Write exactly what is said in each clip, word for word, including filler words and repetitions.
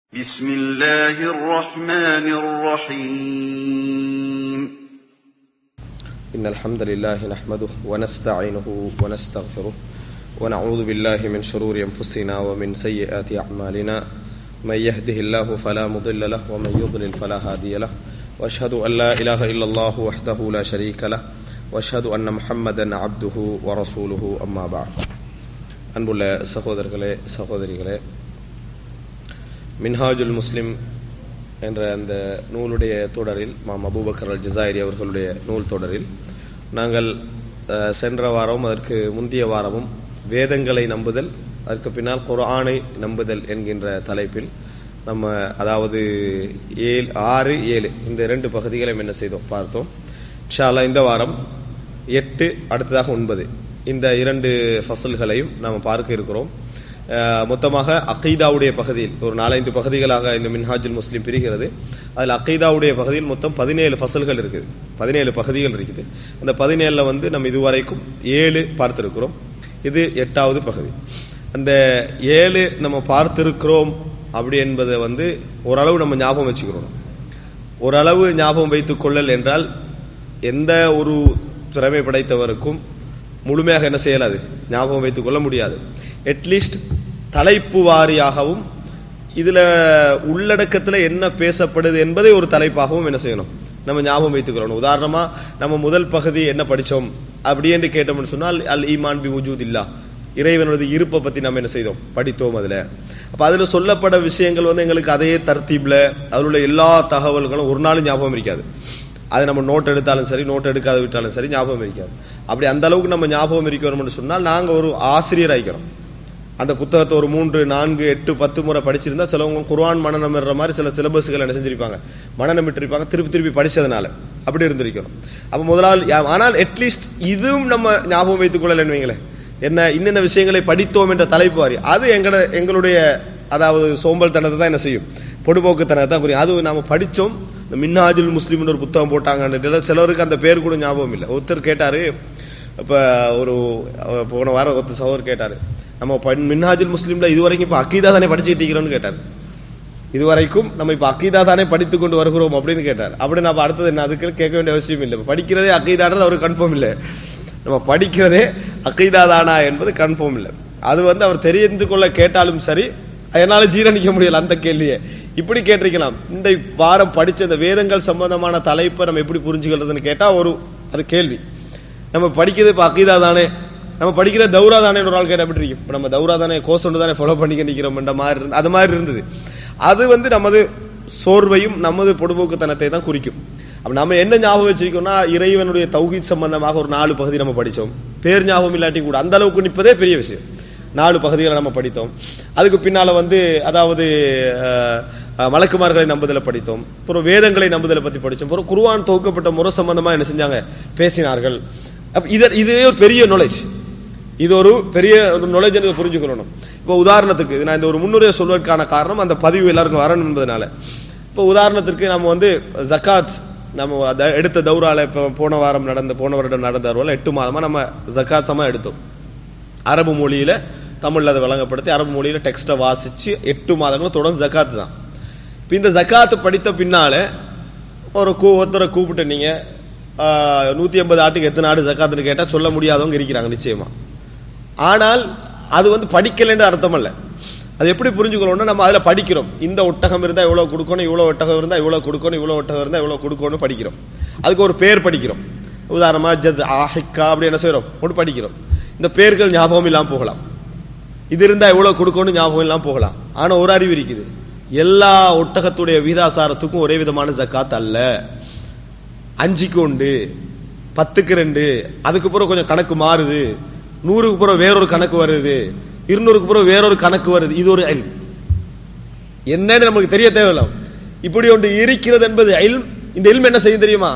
بسم الله الرحمن الرحيم إن الحمد لله نحمده ونستعينه ونستغفره ونعوذ بالله من شرور أنفسنا ومن سيئات أعمالنا من يهده الله فلا مضل له ومن يضلل فلا هادي له وأشهد أن لا إله إلا الله وحده لا شريك له وأشهد أن محمدا عبده ورسوله أما بعد அன்புள்ள சகோதரர்களே சகோதரிகளே, மின்ஹாஜுல் முஸ்லிம் என்ற அந்த நூலுடைய தொடரில் மாம் அபூபக்கர் அல் ஜஸாயிரி அவர்களுடைய நூல் தொடரில் நாங்கள் சென்ற வாரமும் அதற்கு முந்தைய வாரமும் வேதங்களை நம்புதல், அதற்கு பின்னால் குர்ஆனை நம்புதல் என்கின்ற தலைப்பில் நம்ம அதாவது ஏழு ஆறு ஏழு இந்த இரண்டு பகுதிகளையும் என்ன செய்தோம் பார்த்தோம். இன்ஷா அல்லாஹ் இந்த வாரம் எட்டு, அடுத்ததாக ஒன்பது, இந்த இரண்டு ஃபசல்களையும் நாம் பார்க்க இருக்கிறோம். மொத்தமாக அகீதாவுடைய பகுதியில் ஒரு நாலஞ்சு பகுதிகளாக இந்த மின்ஹாஜுல் முஸ்லிம் பிரிகிறது. அதில் அகீதாவுடைய பகுதியில் மொத்தம் பதினேழு ஃபசல்கள் இருக்குது, பதினேழு பகுதிகள் இருக்குது. அந்த பதினேழுல வந்து நம்ம இதுவரைக்கும் ஏழு பார்த்திருக்கிறோம், இது எட்டாவது பகுதி. அந்த ஏழு நம்ம பார்த்திருக்கிறோம் அப்படி என்பதை வந்து ஓரளவு நம்ம ஞாபகம் வச்சுக்கிறோம். ஓரளவு ஞாபகம் வைத்துக் கொள்ளல் என்றால் எந்த ஒரு திறமை படைத்தவருக்கும் முழுமையாக என்ன செய்யலாது, ஞாபகம் வைத்துக் கொள்ள முடியாது. அட்லீஸ்ட் தலைப்பு வாரியாகவும் இதுல உள்ளடக்கத்துல என்ன பேசப்படுது என்பதை ஒரு தலைப்பாகவும் என்ன செய்யணும், நம்ம ஞாபகம் வைத்துக்கிறோம். உதாரணமா நம்ம முதல் பகுதி என்ன படிச்சோம் அப்படி என்று கேட்டோம்னு சொன்னால் அல் ஈமான் பி வஜூத் இல்லா, இறைவனுடைய இருப்பை பத்தி நம்ம என்ன செய்தோம், படித்தோம். அதுல அப்ப அதுல சொல்லப்பட விஷயங்கள் வந்து எங்களுக்கு அதே தர்த்தீப்ல அதில் உள்ள எல்லா தகவல்களும் ஒரு நாளும் ஞாபகம் இருக்காது. அது நம்ம நோட் எடுத்தாலும் சரி, நோட் எடுக்காத விட்டாலும் சரி ஞாபகம் இருக்காது. அப்படி அந்த அளவுக்கு நம்ம ஞாபகம் இருக்கணும்னு சொன்னால் நாங்க ஒரு ஆசிரியர் ஆகிக்கிறோம். அந்த புத்தகத்தை ஒரு மூன்று நான்கு எட்டு பத்து முறை படிச்சிருந்தா சிலவங்க குர்ஆன் மனநம் என்ற மாதிரி சில சிலபஸ்கள் என்ன செஞ்சிருப்பாங்க, மனநம் விட்டிருப்பாங்க, திருப்பி திருப்பி படிச்சதுனால அப்படி இருந்திருக்கிறோம். அப்ப முதலால் ஆனால் அட்லீஸ்ட் இதுவும் நம்ம ஞாபகம் வைத்துக் கொள்ளலன்னு வைங்களேன், என்ன இன்னென்ன விஷயங்களை படித்தோம் என்ற தலைப்பு வாரி அது எங்கட எங்களுடைய அதாவது சோம்பல் தனத்தை தான் என்ன செய்யும், பொடுபோக்குத்தனத்தை தான் புரியும். அது நாம படிச்சோம். இந்த மின்ஹாஜுல் முஸ்லிம் ஒரு புத்தகம் போட்டாங்க, சிலருக்கு அந்த பேர் கூட ஞாபகம் இல்லை. ஒருத்தர் கேட்டாரு, இப்ப ஒரு போன வாரம் ஒருத்தர் சகோதரர் கேட்டாரு, நம்ம மின்ஹாஜுல் முஸ்லிம்ல இதுவரைக்கும் இப்ப அக்கீதா தானே படிச்சுட்டு இருக்கிறோம்னு கேட்டார். இதுவரைக்கும் நம்ம இப்ப அக்கீதா தானே படித்துக் கொண்டு வருகிறோம் அப்படின்னு கேட்டார். அப்படி நம்ம அடுத்தது என்ன, அதுக்கு கேட்க வேண்டிய அவசியம் இல்லை. படிக்கிறதே அக்கீதான்றது அவருக்கு கன்ஃபார்ம் இல்லை. நம்ம படிக்கிறதே அக்கீதா தானா என்பது கன்ஃபார்ம் இல்லை. அது வந்து அவர் தெரிந்து கொள்ள கேட்டாலும் சரி, அதனால ஜீரணிக்க முடியல அந்த கேள்வியை. இப்படி கேட்டிருக்கலாம், இந்த வாரம் படிச்ச இந்த வேதங்கள் சம்பந்தமான தலைப்பை நம்ம எப்படி புரிஞ்சுக்கிறதுன்னு கேட்டா ஒரு அது கேள்வி. நம்ம படிக்கிறது இப்ப அக்கீதா தானே, நம்ம படிக்கிற தௌரா தானே ஒரு ஆள் கேட்ட எப்படி இருக்கும். இப்ப நம்ம தௌரா தானே கோர்ஸ் ஒன்று தானே ஃபாலோ பண்ணிக்க நிக்கிறோம் என்ற மாதிரி அது மாதிரி இருந்தது. அது வந்து நமது சோர்வையும் நமது பொடுபோக்குத்தனத்தை தான் குறிக்கும். அப்ப நம்ம என்ன ஞாபகம் வச்சிருக்கோம்னா, இறைவனுடைய தௌஹீத் சம்பந்தமாக ஒரு நாலு பகுதி நம்ம படிச்சோம். பேர் ஞாபகம் இல்லாட்டி கூட அந்த அளவுக்கு நிற்பதே பெரிய விஷயம். நாலு பகுதிகளை நம்ம படித்தோம். அதுக்கு பின்னால வந்து அதாவது மலக்குமார்களை நம்புதலை படித்தோம். அப்புறம் வேதங்களை நம்புதலை பத்தி படித்தோம். அப்புறம் குர்ஆன் தொகுக்கப்பட்ட முறை சம்பந்தமா என்ன செஞ்சாங்க, பேசினார்கள். இதுவே ஒரு பெரிய நாலேஜ், இது ஒரு பெரிய நாலேஜ் என்று புரிஞ்சுக்கணும். இப்போ உதாரணத்துக்கு நான் இந்த ஒரு முன்னுரையை சொல்வதற்கான காரணம் அந்த பதிவு எல்லாருக்கும் வரணும் என்பதனால. இப்போ உதாரணத்திற்கு நம்ம வந்து ஜக்காத் நம்ம எடுத்த தௌரால இப்போ போன வாரம் நடந்த போன வருடம் நடந்த எட்டு மாதமா நம்ம ஜக்காத் சமா எடுத்தோம். அரபு மொழியில தமிழ்ல அதை வழங்கப்படுத்தி அரபு மொழியில டெக்ஸ்ட வாசிச்சு எட்டு மாதங்களும் தொடர்ந்து ஜக்காத்து தான். இப்போ இந்த ஜக்காத்து படித்த பின்னால ஒரு ஒருத்தரை கூப்பிட்டு நீங்க நூத்தி ஐம்பது ஆட்டுக்கு எத்தனை ஆடு ஜக்காத்துன்னு கேட்டா சொல்ல முடியாதவங்க இருக்கிறாங்க நிச்சயமா. ஆனால் அது வந்து படிக்கலன்னு அர்த்தம் அல்ல. அது எப்படி புரிஞ்சுக்கணும்னா, நம்ம அதுல படிக்கிறோம், இந்த ஒட்டகம் இருந்தா இவ்வளவு கொடுக்கணும், இவ்வளவு ஒட்டகம் இருந்தா இவ்வளவு கொடுக்கணும், இவ்வளவு ஒட்டகம் இருந்தா இவ்வளவு கொடுக்கணும் படிக்கிறோம். அதுக்கு ஒரு பேர் படிக்கிறோம். உதாரணமா ஜத் ஆஹிக்கா அப்படி என்ன செய்யறோம் ஒன்று படிக்கிறோம். இந்த பேர்கள் ஞாபகம் இல்லாம போகலாம், இது இருந்தா எவ்வளவு கொடுக்கணும் ஞாபகம் இல்லாம போகலாம். ஆனா ஒரு அறிவு இருக்குது, எல்லா ஒட்டகத்துடைய விகிதாசாரத்துக்கும் ஒரே விதமான ஜக்காத் அல்ல. அஞ்சுக்கு உண்டு, பத்துக்கு ரெண்டு, அதுக்கு பிறகு கொஞ்சம் கணக்கு மாறுது, நூறுக்கு பிறகு வேறொரு கணக்கு வருது, இருநூறுக்கு பிறகு வேறொரு கணக்கு வருது. இது ஒரு இல்ம், என்னன்னு நமக்கு தெரிய தேவையில்லை. இப்படி ஒன்று இருக்கிறது என்பது இல்ம். இந்த இல்ம் என்ன செய்யும் தெரியுமா,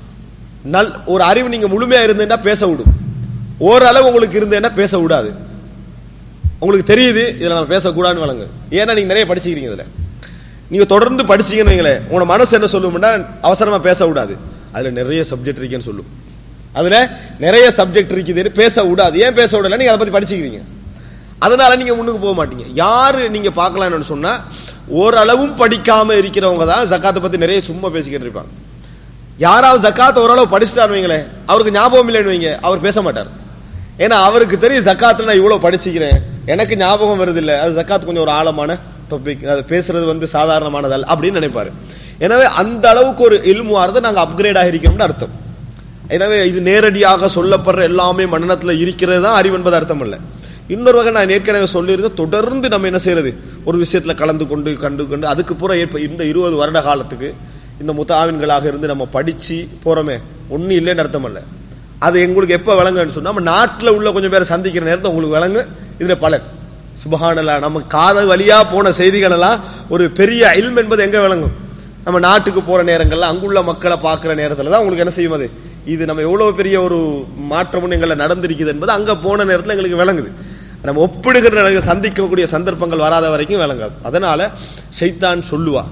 நல் ஒரு அறிவு நீங்க முழுமையா இருந்தேன்னா பேச விடும், ஓரளவு உங்களுக்கு இருந்தேன்னா பேச விடாது. உங்களுக்கு தெரியுது இதுல நம்ம பேசக்கூடாதுன்னு வழங்க, ஏன்னா நீங்க நிறைய படிச்சுக்கிறீங்க. இதுல நீங்க தொடர்ந்து படிச்சீங்கன்னு வைங்களேன், உங்களோட மனசு என்ன சொல்லும்னா அவசரமா பேச விடாது, அதுல நிறைய சப்ஜெக்ட் இருக்குன்னு சொல்லும். அதுல நிறைய சப்ஜெக்ட் இருக்குது, பேச விடாது. ஏன் பேச விடல, நீங்க அதை பத்தி படிச்சுக்கிறீங்க, அதனால நீங்க முன்னுக்கு போக மாட்டீங்க. யாரு நீங்க பார்க்கலாம்னு சொன்னா, ஓரளவும் படிக்காம இருக்கிறவங்க தான் ஜக்காத்தை பத்தி நிறைய சும்மா பேசிக்கிட்டு இருப்பாங்க. யாராவது ஜக்காத் ஓரளவு படிச்சுட்டாரு வைங்களேன், அவருக்கு ஞாபகம் இல்லைன்னு வைங்க, அவர் பேச மாட்டார். ஏன்னா அவருக்கு தெரியும் ஜக்காத்துல நான் இவ்வளவு படிச்சுக்கிறேன், எனக்கு ஞாபகம் வருது இல்ல, அது ஜக்காத் கொஞ்சம் ஒரு ஆழமான டாபிக், அது பேசுறது வந்து சாதாரணமானதல்ல அப்படின்னு நினைப்பாரு. எனவே அந்த அளவுக்கு ஒரு இல்முவாரதை நாங்க அப்கிரேட் ஆகிருக்கோம்னு அர்த்தம். எனவே இது நேரடியாக சொல்லப்படுற எல்லாமே மன்னத்துல இருக்கிறது தான் அறிவு என்பது அர்த்தம் இல்ல. இன்னொரு வகை நான் ஏற்கனவே சொல்லியிருந்தேன், தொடர்ந்து நம்ம என்ன செய்யறது, ஒரு விஷயத்துல கலந்து கொண்டு கண்டு கொண்டு அதுக்கு பூரா ஏற்ப இந்த இருபது வருட காலத்துக்கு இந்த முத்தாவின்களாக இருந்து நம்ம படிச்சு போறோமே ஒன்னும் இல்லைன்னு அர்த்தம் இல்ல. அது எங்களுக்கு எப்ப விளங்குன்னு சொன்னா, நம்ம நாட்டில் உள்ள கொஞ்சம் பேரை சந்திக்கிற நேரத்தை உங்களுக்கு விளங்கு இதுல பலன். சுபஹானல்லாஹ், நம்ம காத வழியா போன செய்திகள் எல்லாம் ஒரு பெரிய இல்ம் என்பது எங்க விளங்கும், நம்ம நாட்டுக்கு போற நேரங்கள்ல அங்குள்ள மக்களை பார்க்கிற நேரத்துல தான் உங்களுக்கு என்ன செய்யும், அது இது நம்ம எவ்வளவு பெரிய ஒரு மாற்றமும் எங்களை நடந்திருக்குது என்பது அங்க போன நேரத்துல எங்களுக்கு விளங்குது. நம்ம ஒப்பிடுகிற சந்திக்கக்கூடிய சந்தர்ப்பங்கள் வராத வரைக்கும் விளங்காது. அதனால ஷைத்தான் சொல்லுவா,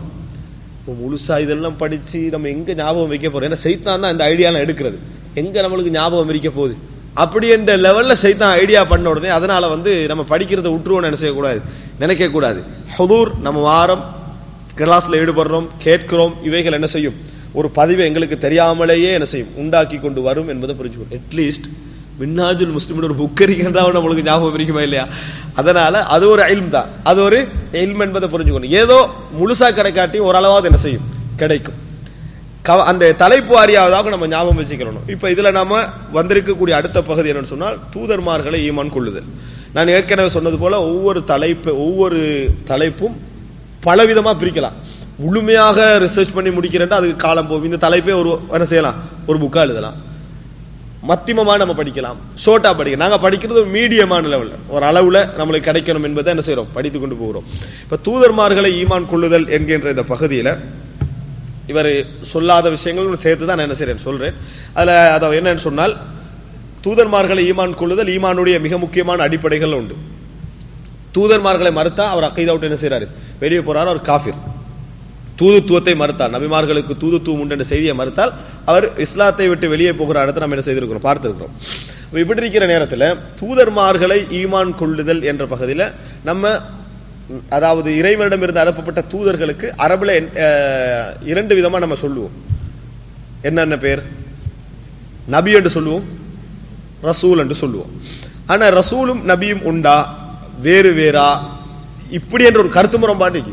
முழுசா இதெல்லாம் படிச்சு நம்ம எங்க ஞாபகம் வைக்க போறோம், ஏன்னா ஷைத்தான் தான் இந்த ஐடியாலாம் எடுக்கிறது, எங்க நம்மளுக்கு ஞாபகம் இருக்க போகுது அப்படி என்ற லெவல்ல ஷைத்தான் ஐடியா பண்ண உடனே அதனால வந்து நம்ம படிக்கிறத விட்டுருவோம் என்ன செய்யக்கூடாது, நினைக்க கூடாது. ஹுதூர் நம்ம வாரம் கிளாஸ்ல ஈடுபடுறோம், கேட்கிறோம், இவைகள் என்ன செய்யும், ஒரு பதிவை எங்களுக்கு தெரியாமலேயே என்ன செய்யும், உண்டாக்கி கொண்டு வரும் என்பதை புரிஞ்சுக்கணும். அட்லீஸ்ட் மின்னாஜுல் முஸ்லிம் ஒரு புக் இருக்கின்றாவும் நம்மளுக்கு ஞாபகம் இருக்குமா இல்லையா, அதனால அது ஒரு இல்ம் தான், அது ஒரு இல்ம் என்பதை புரிஞ்சுக்கணும். ஏதோ முழுசா கிடைக்காட்டி ஓரளவாவது என்ன செய்யும், கிடைக்கும். அந்த தலைப்பு வாரியாவதாக நம்ம ஞாபகம் வச்சுக்கணும். இப்ப இதுல நாம வந்திருக்கக்கூடிய அடுத்த பகுதி என்னன்னு சொன்னால், தூதர்மார்களை ஈமான் கொள்ளுதல். நான் ஏற்கனவே சொன்னது போல ஒவ்வொரு தலைப்பு ஒவ்வொரு தலைப்பும் பலவிதமா பிரிக்கலாம். முழுமையாக ரிசர்ச் பண்ணி முடிக்கிறேன் அதுக்கு காலம் போகும். இந்த தலைப்பே ஒரு என்ன செய்யலாம், ஒரு புக்கா எழுதலாம். மத்தியமா நம்ம படிக்கலாம், ஷோர்ட்டா படிக்கலாம். நாங்க படிக்கிறது ஒரு மீடியமான லெவல்ல, ஒரு அளவுல நம்மளுக்கு கிடைக்கணும் என்பதை என்ன செய்யறோம், படித்து கொண்டு போகிறோம். இப்ப தூதர்மார்களை ஈமான் கொள்ளுதல் என்கின்ற இந்த பகுதியில இவர் சொல்லாத விஷயங்கள் சேர்த்து தான் நான் என்ன செய்றேன் சொல்றேன். அதுல அதாவது என்னன்னு சொன்னால், தூதர்மார்களை ஈமான் கொள்ளுதல் ஈமானுடைய மிக முக்கியமான அடிப்படைகள் உண்டு. தூதர்மார்களை மறுத்தா அவர் அக்கீதா விட்டு என்ன செய்யறாரு, வெளியே போறாரு, அவர் காஃபிர். தூதுத்துவத்தை மறுத்தால், நபிமார்களுக்கு தூதுத்துவம் உண்டு என்ற செய்தியை மறுத்தால் அவர் இஸ்லாத்தை விட்டு வெளியே போகிற இடத்தை நம்ம என்ன செய்திருக்கிறோம், பார்த்திருக்கிறோம். இப்படி இருக்கிற நேரத்தில் தூதர்மார்களை ஈமான் கொள்ளுதல் என்ற பகுதியில் நம்ம அதாவது இறைவனிடமிருந்து அனுப்பப்பட்ட தூதர்களுக்கு அரபுல இரண்டு விதமா நம்ம சொல்லுவோம். என்னென்ன பேர், நபி என்று சொல்லுவோம், ரசூல் என்று சொல்லுவோம். ஆனா ரசூலும் நபியும் உண்டா வேறு வேறா இப்படி என்ற ஒரு கருத்து முரண்பாடு.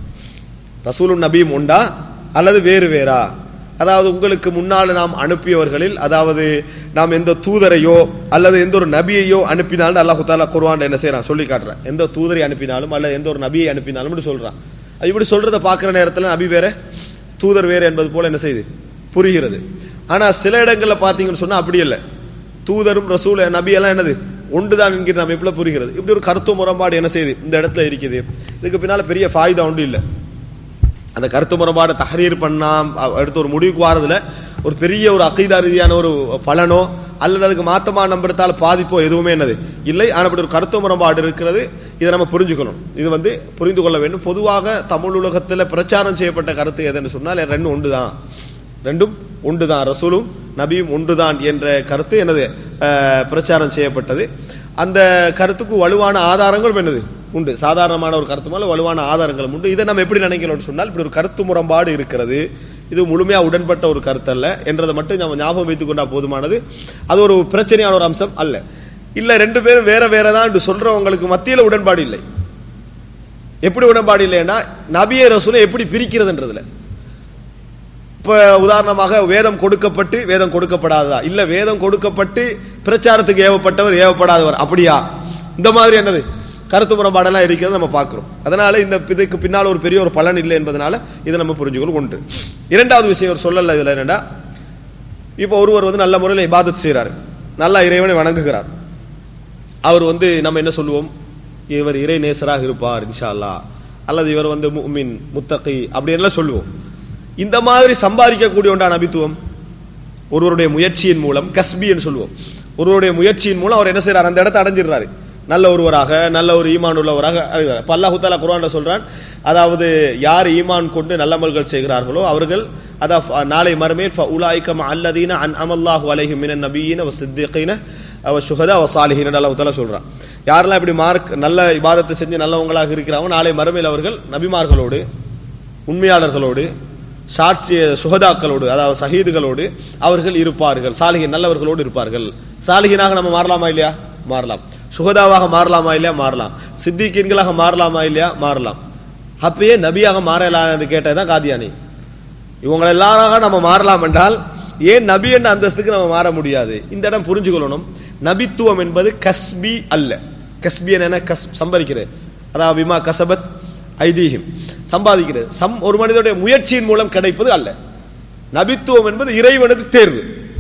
ரசூலும் நபியும் உண்டா அல்லது வேறு வேறா, அதாவது உங்களுக்கு முன்னால் நாம் அனுப்பியவர்களில் அதாவது நாம் எந்த தூதரையோ அல்லது எந்த ஒரு நபியையோ அனுப்பினாலும் அல்லாஹ் தஆலா குர்ஆன்ல என்ன செய்யறான், சொல்லி காட்டுறான். எந்த தூதரை அனுப்பினாலும் அல்லது எந்த ஒரு நபியை அனுப்பினாலும் இப்படி சொல்றான். இப்படி சொல்றத பாக்குற நேரத்தில் நபி வேற தூதர் வேற என்பது போல என்ன செய்யுது, புரிகிறது. ஆனா சில இடங்கள்ல பாத்தீங்கன்னு சொன்னா அப்படி இல்லை, தூதரும் ரசூல் நபி எல்லாம் என்னது ஒன்றுதான் என்கிற நம்ம எப்படி புரிகிறது. இப்படி ஒரு கருத்து முரண்பாடு என்ன செய்யுது இந்த இடத்துல இருக்குது. இதுக்கு பின்னால பெரிய ஃபாயிதா ஒன்று இல்லை. அந்த கருத்து முரண்பாடு தஹரீர் பண்ணா அடுத்து ஒரு முடிவுக்கு வாரதுல ஒரு பெரிய ஒரு அகீதா ரீதியான ஒரு பலனோ அல்லது அதுக்கு மாத்தமா நம்புறதால பாதிப்போ எதுவுமே என்னது இல்லை. ஆனா அப்படி ஒரு கருத்து முரண்பாடு இருக்கிறது, இதை நம்ம புரிஞ்சுக்கணும். இது வந்து புரிந்து கொள்ள வேண்டும். பொதுவாக தமிழ் உலகத்துல பிரச்சாரம் செய்யப்பட்ட கருத்து எதுன்னு சொன்னால் ரெண்டும் ஒன்றுதான், ரெண்டும் ஒன்றுதான், ரசூலும் நபியும் ஒன்றுதான் என்ற கருத்து என்னது பிரச்சாரம் செய்யப்பட்டது. அந்த கருத்துக்கு வலுவான ஆதாரங்களும் என்னது உண்டு. சாதாரணமான ஒரு கருத்து மேல வலுவான ஆதாரங்களும் உண்டு. இதை நம்ம எப்படி நினைக்கணும்னு சொன்னால், இப்படி ஒரு கருத்து முரண்பாடு இருக்கிறது, இது முழுமையா உடன்பட்ட ஒரு கருத்து அல்ல என்றதை மட்டும் நம்ம ஞாபகம் வைத்துக் கொண்டா போதுமானது. அது ஒரு பிரச்சனையான ஒரு அம்சம் அல்ல. இல்ல ரெண்டு பேரும் வேற வேறதான் சொல்றவங்களுக்கு மத்தியில உடன்பாடு இல்லை. எப்படி உடன்பாடு இல்லைன்னா, நபியை ரசூலை எப்படி பிரிக்கிறதுன்றதுல. இப்ப உதாரணமாக வேதம் கொடுக்கப்பட்டு வேதம் கொடுக்கப்படாததா, இல்ல வேதம் கொடுக்கப்பட்டு பிரச்சாரத்துக்கு ஏவப்பட்டவர் ஏவப்படாதவர் அப்படியா, இந்த மாதிரி என்னது கருத்து முரண்பாடெல்லாம் இருக்கிறது நம்ம பார்க்கிறோம். அதனால இந்த இதுக்கு பின்னால் ஒரு பெரிய ஒரு பலன் இல்லை என்பதனால இதை நம்ம புரிஞ்சுக்கணும். ஒன்று. இரண்டாவது விஷயம் ஒரு சொல்லல இதுல என்னடா, இப்ப ஒருவர் வந்து நல்ல முறையில் இபாதத் செய்யறாரு, நல்லா இறைவனை வணங்குகிறார். அவர் வந்து நம்ம என்ன சொல்லுவோம், இவர் இறை நேசராக இருப்பார் இன்ஷா அல்லாஹ், அல்லது இவர் வந்து முஃமின் முத்தகி அப்படி எல்லாம் சொல்லுவோம். இந்த மாதிரி சம்பாதிக்கக்கூடிய ஒன்றான நபித்துவம் ஒருவருடைய முயற்சியின் மூலம் கஸ்பி என்று சொல்லுவோம். ஒருவருடைய முயற்சியின் மூலம் அவர் என்ன செய்யறாரு, அந்த இடத்தை அடைஞ்சிடுறாரு, நல்ல ஒருவராக நல்ல ஒரு ஈமான் உள்ளவராக. அல்லாஹ் தஆலா குர்ஆன்ல சொல்றான், அதாவது யார் ஈமான் கொண்டு நல்லமல்கள் செய்கிறார்களோ அவர்கள் அதாவது நாளை மறுமையில் ஃபஉலாயிக மஅல்லதீன அன்அமல்லாஹு அலைஹிம் மினன் நபிய்யின வஸ்ஸித்தீகீன வஷ்ஷுஹதா வஸ்ஸாலிஹீன் அல்லாஹ் தஆலா சொல்றான். யாரெல்லாம் இப்படி மார்க் நல்ல இபாதத்தை செஞ்சு நல்லவங்களாக இருக்கிறாங்க, நாளை மறுமையில் அவர்கள் நபிமார்களோடு, உண்மையாளர்களோடு, சாட்சிய சுகதாக்களோடு, அதாவது ஷஹீதுகளோடு அவர்கள் இருப்பார்கள். சாலிகின் நல்லவர்களோடு இருப்பார்கள். சாலிகினாக நம்ம மாறலாமா இல்லையா? மாறலாம். சுகதாவாக மாறலாமா இல்லையா? மாறலாம். சித்திகீன்களாக மாறலாமா இல்லையா? மாறலாம். அப்பயே நபியாக மாறலான்னு கேட்டதுதான் காதியானி. இவங்க எல்லாராக நம்ம மாறலாம் என்றால் ஏன் நபி என்ற அந்தஸ்துக்கு நம்ம மாற முடியாது? இந்த இடம் புரிஞ்சுக்கொள்ளணும். நபித்துவம் என்பது கஸ்பி அல்ல. கஸ்பி என்ன? கஸ் சம்பாதிக்கிறது, அதாவது விமா கசபத் ஐதீஹிம், சம்பாதிக்கிறது. சம் ஒரு மனிதனுடைய முயற்சியின் மூலம் கிடைப்பது அல்ல. நபித்துவம் என்பது இறைவனது தேர்வு.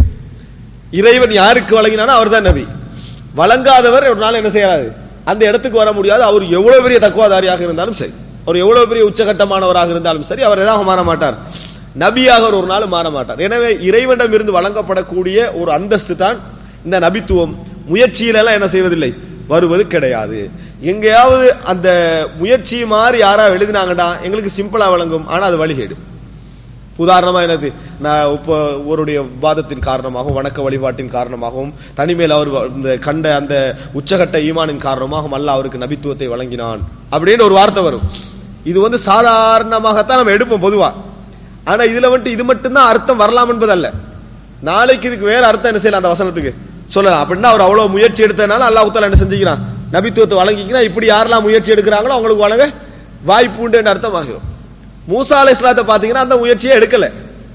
இறைவன் யாருக்கு வழங்கினானோ அவர் தான் நபி. வழங்காதவர் ஒரு நாள் என்ன செய்யறாரு? அந்த இடத்துக்கு வர முடியாது. அவர் எவ்வளவு பெரிய தக்குவாதாரியாக இருந்தாலும் சரி, அவர் எவ்வளவு பெரிய உச்சகட்டமானவராக இருந்தாலும் சரி, அவர் எதாக மாற மாட்டார்? நபியாக ஒரு நாள் மாற மாட்டார். எனவே இறைவனிடம் இருந்து வழங்கப்படக்கூடிய ஒரு அந்தஸ்து தான் இந்த நபித்துவம். முயற்சியில எல்லாம் என்ன செய்வதில்லை, வருவது கிடையாது. எங்கேயாவது அந்த முயற்சி மாதிரி யாராவது எழுதினாங்கடா எங்களுக்கு சிம்பிளா வழங்கும், ஆனா அது வழிகேடு. உதாரணமா என்னது, நான் இப்போ ஒருடைய வாதத்தின் காரணமாகவும் வணக்க வழிபாட்டின் காரணமாகவும் தனிமேல் அவர் கண்ட அந்த உச்சகட்ட ஈமானின் காரணமாகவும் அல்லாஹ் அவருக்கு நபித்துவத்தை வழங்கினான் அப்படின்னு ஒரு வார்த்தை வரும். இது வந்து சாதாரணமாகத்தான் நம்ம எடுப்போம் பொதுவா. ஆனா இதுல வந்துட்டு இது மட்டும்தான் அர்த்தம் வரலாம் என்பதல்ல. நாளைக்கு இதுக்கு வேற அர்த்தம் என்ன செய்யலாம் அந்த வசனத்துக்கு சொல்லலாம். அப்படின்னா அவர் அவ்வளவு முயற்சி எடுத்ததுனால அல்லாஹ் தஆலா என்ன செஞ்சுக்கிறான், நபித்துவத்தை வழங்கிக்கிறான். இப்படி யாரெல்லாம் முயற்சி எடுக்கிறாங்களோ அவங்களுக்கு வழங்க வாய்ப்பு உண்டு என்ற அர்த்தம் ஆகும். மூசா அலைஹிஸ்ஸலாத்தை பாத்தீங்கன்னா அந்த முயற்சியை எடுக்கல.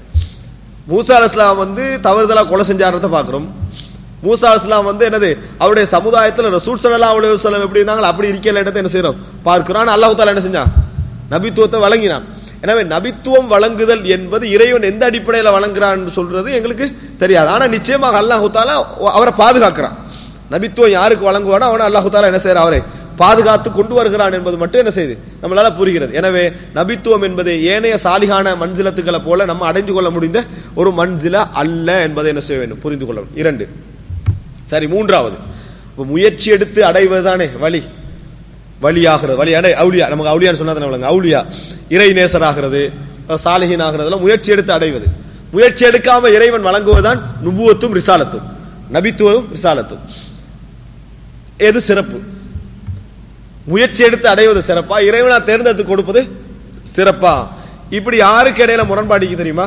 மூசா அலைஹிஸ்ஸலாம் வந்து தவறுதலா கொலை செஞ்சாரத பாக்குறோம். மூசா அலைஹிஸ்ஸலாம் வந்து என்னது, அவருடைய சமுதாயத்துல ரசூல் ஸல்லல்லாஹு அலைஹி வஸல்லம் எப்படி இருந்தாங்க அப்படி இருக்கலன்றதை என்ன செய்யறோம் பார்க்கிறோம். அல்லாஹ் தஆலா என்ன செஞ்சான், நபித்துவத்தை வழங்கினான். எனவே நபித்துவம் வழங்குதல் என்பது இறைவன் எந்த அடிப்படையில் வழங்குறான் சொல்றது எங்களுக்கு தெரியாது. ஆனா நிச்சயமாக அல்லாஹ் தஆலா அவரை பாதுகாக்கிறான். நபித்துவம் யாருக்கு வழங்குவானோ அவனை அல்லாஹ் தஆலா என்ன செய்யறான், அவரை பாதுகாத்து கொண்டு வருகிறான் என்பது மட்டும் என்ன செய்யுது நம்மளால புரிகிறது. எனவே நபித்துவம் என்பது ஏனைய சாலிகான மன்சிலத்துக்களை போல நம்ம அடைந்து கொள்ள முடிந்த ஒரு மன்சில அல்ல என்பதை என்ன செய்ய வேண்டும், புரிந்து கொள்ள வேண்டும். இரண்டு சரி. மூன்றாவது, முயற்சி எடுத்து அடைவதுதானே வழி, வழியாகிறது. வழி அடை அவுலியா, நமக்கு அவுலியான்னு சொன்னா தானே அவுலியா, இறை நேசராகிறது, சாலிஹின் ஆகிறதுல முயற்சி எடுத்து அடைவது. முயற்சி எடுக்காம இறைவன் வழங்குவதுதான் நுபுவத்தும் ரிசாலத்தும், நபித்துவம் ரிசாலத்தும். எது சிறப்பு? முயற்சி எடுத்து அடைவது சிறப்பா, இறைவனா தேர்ந்தெடுத்து கொடுப்பது சிறப்பா? இப்படி யாருக்கு இடையில முரண்பாடிக்கு தெரியுமா?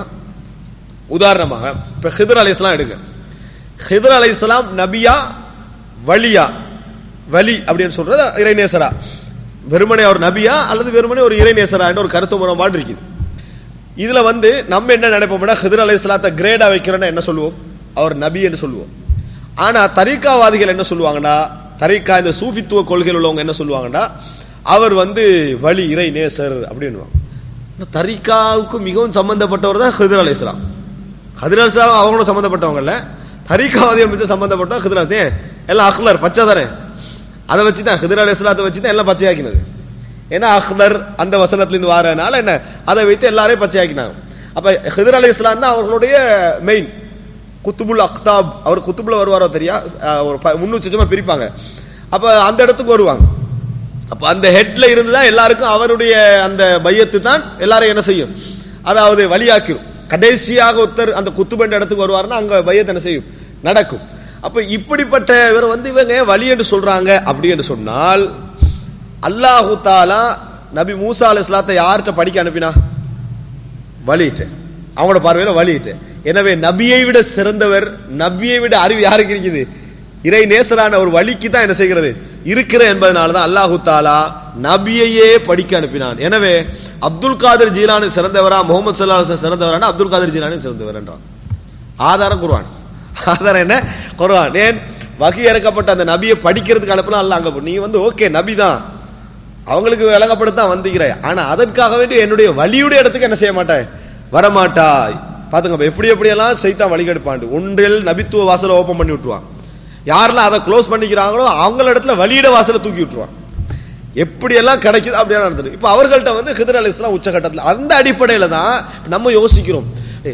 உதாரணமாக இப்ப ஹிதர் அலைஹிஸ்ஸலாம் எடுங்க. ஹிதர் அலைஹிஸ்ஸலாம் நபியா வலியா? வலி அப்படின்னு சொல்றது இறைநேசரா? வெறுமனே அவர் நபியா அல்லது வெறுமனே ஒரு இறைநேசரா என்ற ஒரு கருத்து முரண்பாடு இருக்குது. இதுல வந்து நம்ம என்ன நினைப்போம்னா, ஹிதர் அலைஹிஸ்ஸலாத்தை கிரேடா வைக்கிறோன்னா என்ன சொல்லுவோம், அவர் நபி என்று சொல்லுவோம். ஆனா தரீகாவாதிகள் என்ன சொல்லுவாங்கன்னா, தரீகா இந்த சூஃபித்துவ கொள்கையில் உள்ளவங்க என்ன சொல்லுவாங்கன்னா, அவர் வந்து வலி இறை நேசர் அப்படின்னு. தரீகாவுக்கு மிகவும் சம்பந்தப்பட்டவர் தான் ஹிதர் அலைஹிஸ்ஸலாம். ஹிதர் அலைஹிஸ்ஸலாம் அவங்களோட சம்பந்தப்பட்டவங்க இல்ல, தரீகாவாதிகள் மிச்சம் சம்பந்தப்பட்டவங்க ஹிதர் அலைஹிஸ்ஸலாம். எல்லாம் அஹ்லர் பச்சை தானே, அதை வச்சுதான் ஹிதர் அலைஹிஸ்ஸலாத்தை வச்சுதான் எல்லாம் பச்சையாக்கினது. ஏன்னா அஹ்லர் அந்த வசனத்திலிருந்து வாரனால என்ன, அதை வைத்து எல்லாரையும் பச்சையாக்கினாங்க. அப்ப ஹிதர் அலைஹிஸ்ஸலாம் தான் அவர்களுடைய மெயின் குத்துபுல் அக்தாப். அவர் குத்துபுல வருவாரோ தெரியா, ஒரு முன்னூறு சச்சமா பிரிப்பாங்க. அப்ப அந்த இடத்துக்கு வருவாங்க. அப்ப அந்த ஹெட்ல இருந்துதான் எல்லாருக்கும் அவருடைய அந்த பையத்து தான் எல்லாரையும் என்ன செய்யும், அதாவது வழியாக்கிடும். கடைசியாக ஒருத்தர் அந்த குத்துபண்ட இடத்துக்கு வருவாருன்னா அங்க பையத்து என்ன செய்யும், நடக்கும். அப்ப இப்படிப்பட்ட இவர் வந்து இவங்க வழி என்று சொல்றாங்க. அப்படி என்று சொன்னால் அல்லாஹு தஆலா நபி மூசா அலைஹிஸ்ஸலாத்தை யார்கிட்ட படிக்க அனுப்பினா, வழியிட்டு, அவங்களோட பார்வையில வழியிட்டு. எனவே நபியை விட சிறந்தவர், நபியை விட அறிவு யாருக்கு இருக்குது, இறை நேசரான ஒரு வழிக்கு தான் என்ன செய்கிறது இருக்கிற என்பதனாலதான் அல்லாஹு தஆலா நபியையே படிக்க அனுப்பினான். எனவே அப்துல் காதிர் ஜீலானி சிறந்தவரா, முகமது ஸல்லல்லாஹு அலைஹி வஸல்லம் சிறந்தவரா? அப்துல் காதிர் ஜீலானி சிறந்தவர் என்றான். ஆதாரம் குர்ஆன். ஆதாரம் என்ன, குர்ஆன். ஏன் வஹி இறக்கப்பட்ட அந்த நபியை படிக்கிறதுக்கு அனுப்பினா அல்லாஹ் அங்க நீ வந்து ஓகே நபி தான், அவங்களுக்கு விளங்கப்படுத்தான் வந்திருக்கிறாய், ஆனா அதற்காக வேண்டி என்னுடைய வழியுடைய இடத்துக்கு என்ன செய்ய மாட்டாய், வரமாட்டாய். பாத்துங்க எப்படி எப்படியெல்லாம் சைத்தான் வழிகெடுப்பாண்டு. ஒன்றில் நபித்துவ வாசலை ஓபன் பண்ணி விட்டுருவான், யாரெல்லாம் அதை க்ளோஸ் பண்ணிக்கிறாங்களோ அவங்கள இடத்துல வழியிட வாசலை தூக்கி விட்டுருவான். எப்படி எல்லாம் கிடைக்குது அப்படியே நடந்துடும். இப்ப அவர்கள்ட்ட வந்து ஹிதர் அலைஹிஸ்ஸலாம் உச்சகட்டத்தில். அந்த அடிப்படையில தான் நம்ம யோசிக்கிறோம்.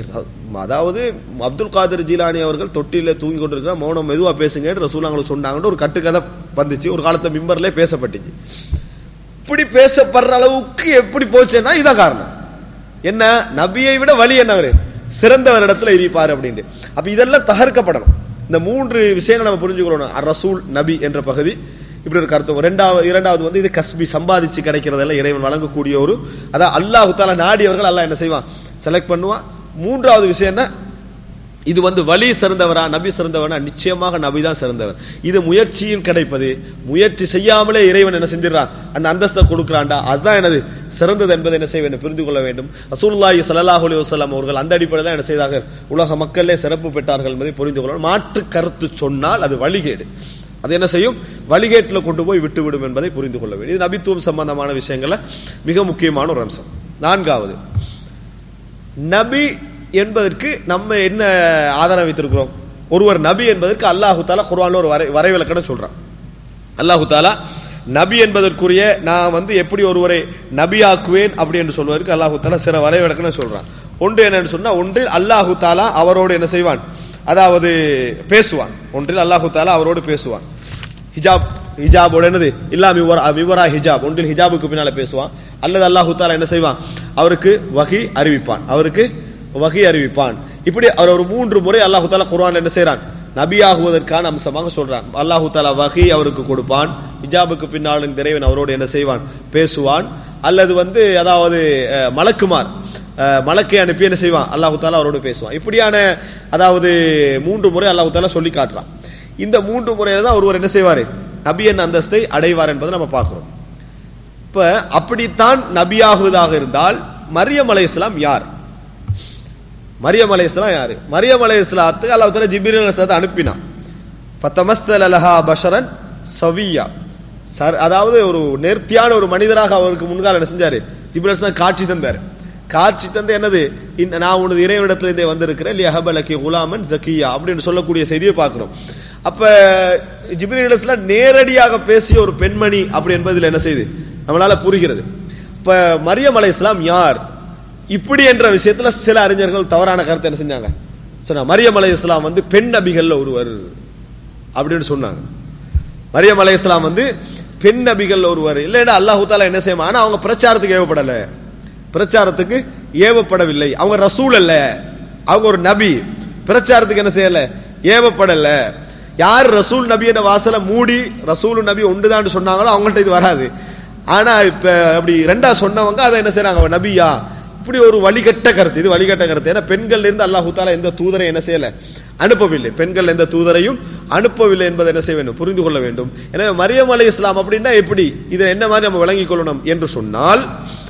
அதாவது அப்துல் காதிர் ஜீலானி அவர்கள் தொட்டில தூங்கி கொண்டிருக்கிற, மௌனம் மெதுவா பேசுங்க ரசூலுல்லாஹ் சொன்னாங்கன்னு ஒரு கட்டுக்கதை வந்துச்சு, ஒரு காலத்துல மிம்பர்ல பேசப்பட்டுச்சு. இப்படி பேசப்படுற அளவுக்கு எப்படி போச்சுன்னா இதான் காரணம். என்ன, நபியை விட வழி என்னவரு சிறந்தவர் இடத்துல இருப்பாரு அப்படின்ட்டு. அப்ப இதெல்லாம் தகர்க்கப்படணும். இந்த மூன்று விஷயங்கள் நம்ம புரிஞ்சுக்கணும். ரசூல், நபி என்ற பகுதி. இப்படி ஒரு கருத்து. ரெண்டாவது இரண்டாவது வந்து இது கஸ்பி, சம்பாதிச்சு கிடைக்கிறதெல்லாம் இறைவன் வழங்கக்கூடிய ஒரு, அதான் அல்லாஹ் தஆலா நாடியவர்கள் அல்லாஹ் என்ன செய்வான், செலக்ட் பண்ணுவான். மூன்றாவது விஷயம் என்ன, இது வந்து வலி சிறந்தவரா நபி சிறந்தவரா, நிச்சயமாக நபி தான் சிறந்தவர். இது முயற்சியில் கிடைப்பது, முயற்சி செய்யாமலே இறைவன் என்ன செஞ்சிடறான், அந்த அந்தஸ்தை கொடுக்கிறான்டா, அதுதான் எனது சிறந்தது என்பதை என்ன செய்ய வேண்டும், புரிந்து கொள்ள வேண்டும். ரசூலுல்லாஹி ஸல்லல்லாஹு அலைஹி வஸல்லம் அவர்கள் அந்த அடிப்படையில் என்ன செய்தார்கள், உலக மக்களே சிறப்பு பெற்றார்கள் என்பதை புரிந்து கொள்ளணும். மாற்று கருத்து சொன்னால் அது வழிகேடு, அது என்ன செய்யும், வழிகேட்டில் கொண்டு போய் விட்டுவிடும் என்பதை புரிந்து கொள்ள வேண்டும். இது நபித்துவம் சம்பந்தமான விஷயங்கள்ல மிக முக்கியமான ஒரு அம்சம். நான்காவது, நபி என்பதற்கு நம்ம என்ன ஆதாரம் வைத்திருக்கிறோம், ஒருவர் நபி என்பதற்கு அல்லாஹு தஆலா குர்ஆன்ல ஒரு வரை விளக்கணம் சொல்றான். அல்லாஹு தஆலா நபி என்பதற்குரிய நான் வந்து எப்படி ஒருவரை நபியாக்குவேன் அப்படி என்று சொல்வதற்கு அல்லாஹு தஆலா சில வரை விளக்கணம் சொல்றான். ஒன்று என்னன்னு சொன்னா, ஒன்றில் அல்லாஹு தஆலா அவரோடு என்ன செய்வான், அதாவது பேசுவான். ஒன்றில் அல்லாஹு தஆலா அவரோடு பேசுவான். ஹிஜாப், ஹிஜாபோட என்னது இல்லா மிவரா மிவரா ஹிஜாப், ஒன்றில் ஹிஜாபுக்கு பின்னால பேசுவான். அல்லது அல்லாஹு தஆலா என்ன செய்வான், அவருக்கு வஹி அறிவிப்பான், அவருக்கு வஹி அறிவிப்பான். இப்படி அவர் ஒரு மூன்று முறை அல்லாஹு தஆலா குர்ஆன்ல என்ன செய்றான், நபியாகுவதற்கான அம்சமாக சொல்றான். அல்லாஹு தஆலா வஹி அவருக்கு கொடுப்பான், ஹிஜாபுக்கு பின்னால் இறைவன் அவரோடு என்ன செய்வான், பேசுவான். அல்லது வந்து அதாவது மலக்குமார், மலக்கை அனுப்பி என்ன செய்வான், அல்லாஹு தஆலா அவரோடு பேசுவான். இப்படியான அதாவது மூன்று முறை அல்லாஹு தஆலா சொல்லி காட்டுறான். இந்த மூன்று முறையில தான் ஒருவர் என்ன செய்வாரு, நபி என்ற அந்தஸ்தை அடைவார் என்பதை நம்ம பார்க்கிறோம். இப்ப அப்படித்தான் நபியாகுவதாக இருந்தால் மரியம் அலைஹிஸ்ஸலாம் யார், மரியம் அலைஹிஸ்ஸலாம் யாரு, மரியம் அலைஹிஸ்ஸலாத்துக்கு அல்லாஹ் தஆலா ஜிப்ரீல் அலைஹிஸ்ஸலாத்தை அனுப்பினான். ஃபதமஸ்ஸல லஹா பஷரன் சவியா, அதாவது ஒரு நேர்த்தியான ஒரு மனிதராக அவருக்கு முன்கால என்ன செஞ்சாரு, ஜிப்ரீல் அலைஹிஸ்ஸலாம் காட்சி தந்தாரு. காட்சி தந்து என்னது, நான் உனது இறைவனிடத்திலிருந்தே வந்திருக்கிறேன், லியஹபலகி குலாமன் ஜக்கியா அப்படின்னு சொல்லக்கூடிய செய்தியை பார்க்கிறோம். அப்ப ஜிப்ரீல் அலைஹிஸ்ஸலாம் நேரடியாக பேசிய ஒரு பெண்மணி அப்படி என்பதில் என்ன செய்யுது, நம்மளால புரிகிறது. இப்ப மரியம் அலைஹிஸ்ஸலாம் யார் இப்படி என்ற விஷயத்துல சில அறிஞர்கள் தவறான கருத்தை என்ன செஞ்சாங்க சொன்னா, மரியம் அலைஹிஸ்ஸலாம் வந்து பெண் நபிகள்ல ஒருவர் அப்படின்னு சொன்னாங்க. மரியம் அலைஹிஸ்ஸலாம் வந்து பெண் நபிகள்ல ஒருவர் இல்லைன்னா அல்லாஹு தஆலா என்ன செய்வான், ஆனா அவங்க பிரச்சாரத்துக்கு ஏவப்படல, பிரச்சாரத்துக்கு ஏவப்படவில்லை. அவங்க ரசூல் அல்ல, அவங்க ஒரு நபி, பிரச்சாரத்துக்கு என்ன செய்யல, ஏவப்படல. யார் ரசூல் நபி என்ற வாசல மூடி ரசூல் நபி ஒன்றுதான் சொன்னாங்களோ அவங்கள்ட்ட இது வராது. ஆனா இப்ப அப்படி ரெண்டா சொன்னவங்க அதை என்ன செய்யறாங்க, அவன் நபியா, இப்படி ஒரு வழிகட்ட கருத்து, இது வழிகட்ட கருத்து. ஏன்னா பெண்கள் இருந்து அல்லாஹு தஆலா எந்த தூதரை என்ன செய்யல, அனுப்பவில்லை, பெண்கள் எந்த தூதரையும் அனுப்பவில்லை என்பதை என்ன செய்ய வேண்டும், புரிந்து கொள்ள வேண்டும். எனவே மரியம் அலைஹிஸ்ஸலாம் அப்படின்னா எப்படி, இதை என்ன மாதிரி நம்ம விளங்கிக் கொள்ளணும் என்று சொன்னால்,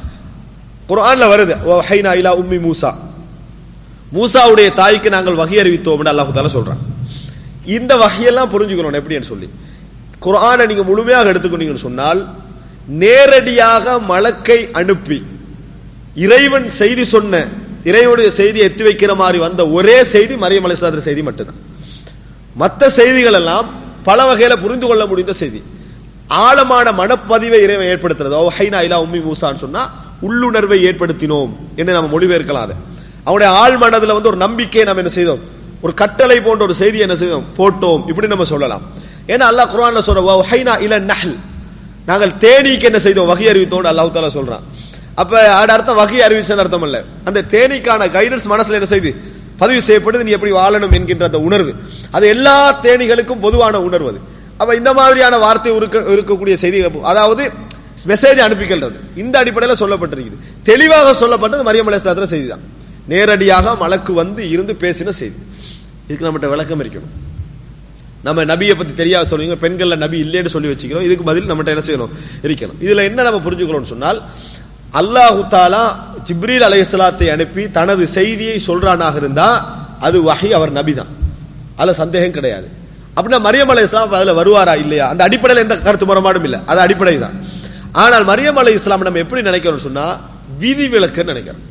குர்ஆன்ல வருது வஹைனா இலா உம்மி மூசா, மூசாவுடைய தாய்க்கு நாங்கள் வஹி அறிவித்தோம் என்று அல்லாஹ் தஆலா சொல்றான். இந்த வஹியெல்லாம் புரிஞ்சுக்கணும் எப்படின்னு சொல்லி, குர்ஆனை நீங்க முழுமையாக எடுத்துக்கொண்டீங்கன்னு சொன்னால், நேரடியாக மலக்கை அனுப்பி இறைவன் செய்தி சொன்ன, இறைவனுடைய செய்தி எத்தி வைக்கிற மாதிரி வந்த ஒரே செய்தி மரியம் அலைஹிஸ்ஸலாத்துடைய செய்தி மட்டும்தான். மற்ற செய்திகள் எல்லாம் பல வகையில புரிந்து கொள்ள முடிந்த செய்தி, ஆழமான மனப்பதிவை இறைவன் ஏற்படுத்துறது. வஹைனா இலா உம்மி மூசான்னு சொன்னா உள்ளுணர்வை ஏற்படுத்தினோம் என்று நம்ம மொழிபெயர்க்கலாம். அதை அவனுடைய ஆழ் மனதுல வந்து ஒரு நம்பிக்கையை நம்ம என்ன செய்தோம், ஒரு கட்டளை போன்ற ஒரு செய்தி என்ன செய்தோம், போட்டோம், இப்படி நம்ம சொல்லலாம். ஏன்னா அல்லாஹ் குர்ஆன்ல சொல்ற வஹைனா இலா நஹ்ல், நாங்கள் தேனீக்கு என்ன செய்தோம், வஹி அறிவித்தோம் அல்லாஹ் தஆலா சொல்றான். அப்ப அது அர்த்தம் வஹி அறிவிச்சன் அர்த்தம் அல்ல, அந்த தேனீக்கான கைடன்ஸ் மனசுல என்ன செய்து பதிவு செய்யப்படுது, நீ எப்படி வாழணும் என்கின்ற அந்த உணர்வு, அது எல்லா தேனீகளுக்கும் பொதுவான உணர்வு. அது அப்ப இந்த மாதிரியான வார்த்தை இருக்கக்கூடிய செய்தி, அதாவது மெசேஜ் அனுப்பிக்கிறது, இந்த அடிப்படையில் சொல்லப்பட்டிருக்குது. தெளிவாக சொல்லப்பட்டது மரியம் அலைஹிஸ்ஸலாத்துடைய செய்தி தான், நேரடியாக மலக்கு வந்து இருந்து பேசின செய்தி. இதுக்கு நம்மகிட்ட விளக்கம் இருக்கணும். நம்ம நபியை பத்தி தெரியாத சொல்லுவீங்க, பெண்கள்ல நபி இல்லைன்னு சொல்லி வச்சுக்கிறோம், இதுக்கு பதில் நம்மகிட்ட என்ன செய்யணும், இருக்கணும். இதுல என்ன நம்ம புரிஞ்சுக்கணும்னு சொன்னால், அல்லாஹு தஆலா ஜிப்ரீல் அலைஹிஸ்ஸலாத்தை அனுப்பி தனது செய்தியை சொல்றானாக இருந்தா அது வஹி, அவர் நபி தான், அதுல சந்தேகம் கிடையாது. அப்படின்னா மரியம் அலைஹிஸ்ஸலாம் அதுல வருவாரா இல்லையா, அந்த அடிப்படையில் எந்த கருத்து முரண்பாடும் இல்லை, அது அடிப்படை தான். ஆனால் மரியம் அலைஹிஸ்ஸலாம் நம்ம எப்படி நினைக்கிறோம் சொன்னா, விதி விலக்குன்னு நினைக்கிறோம்.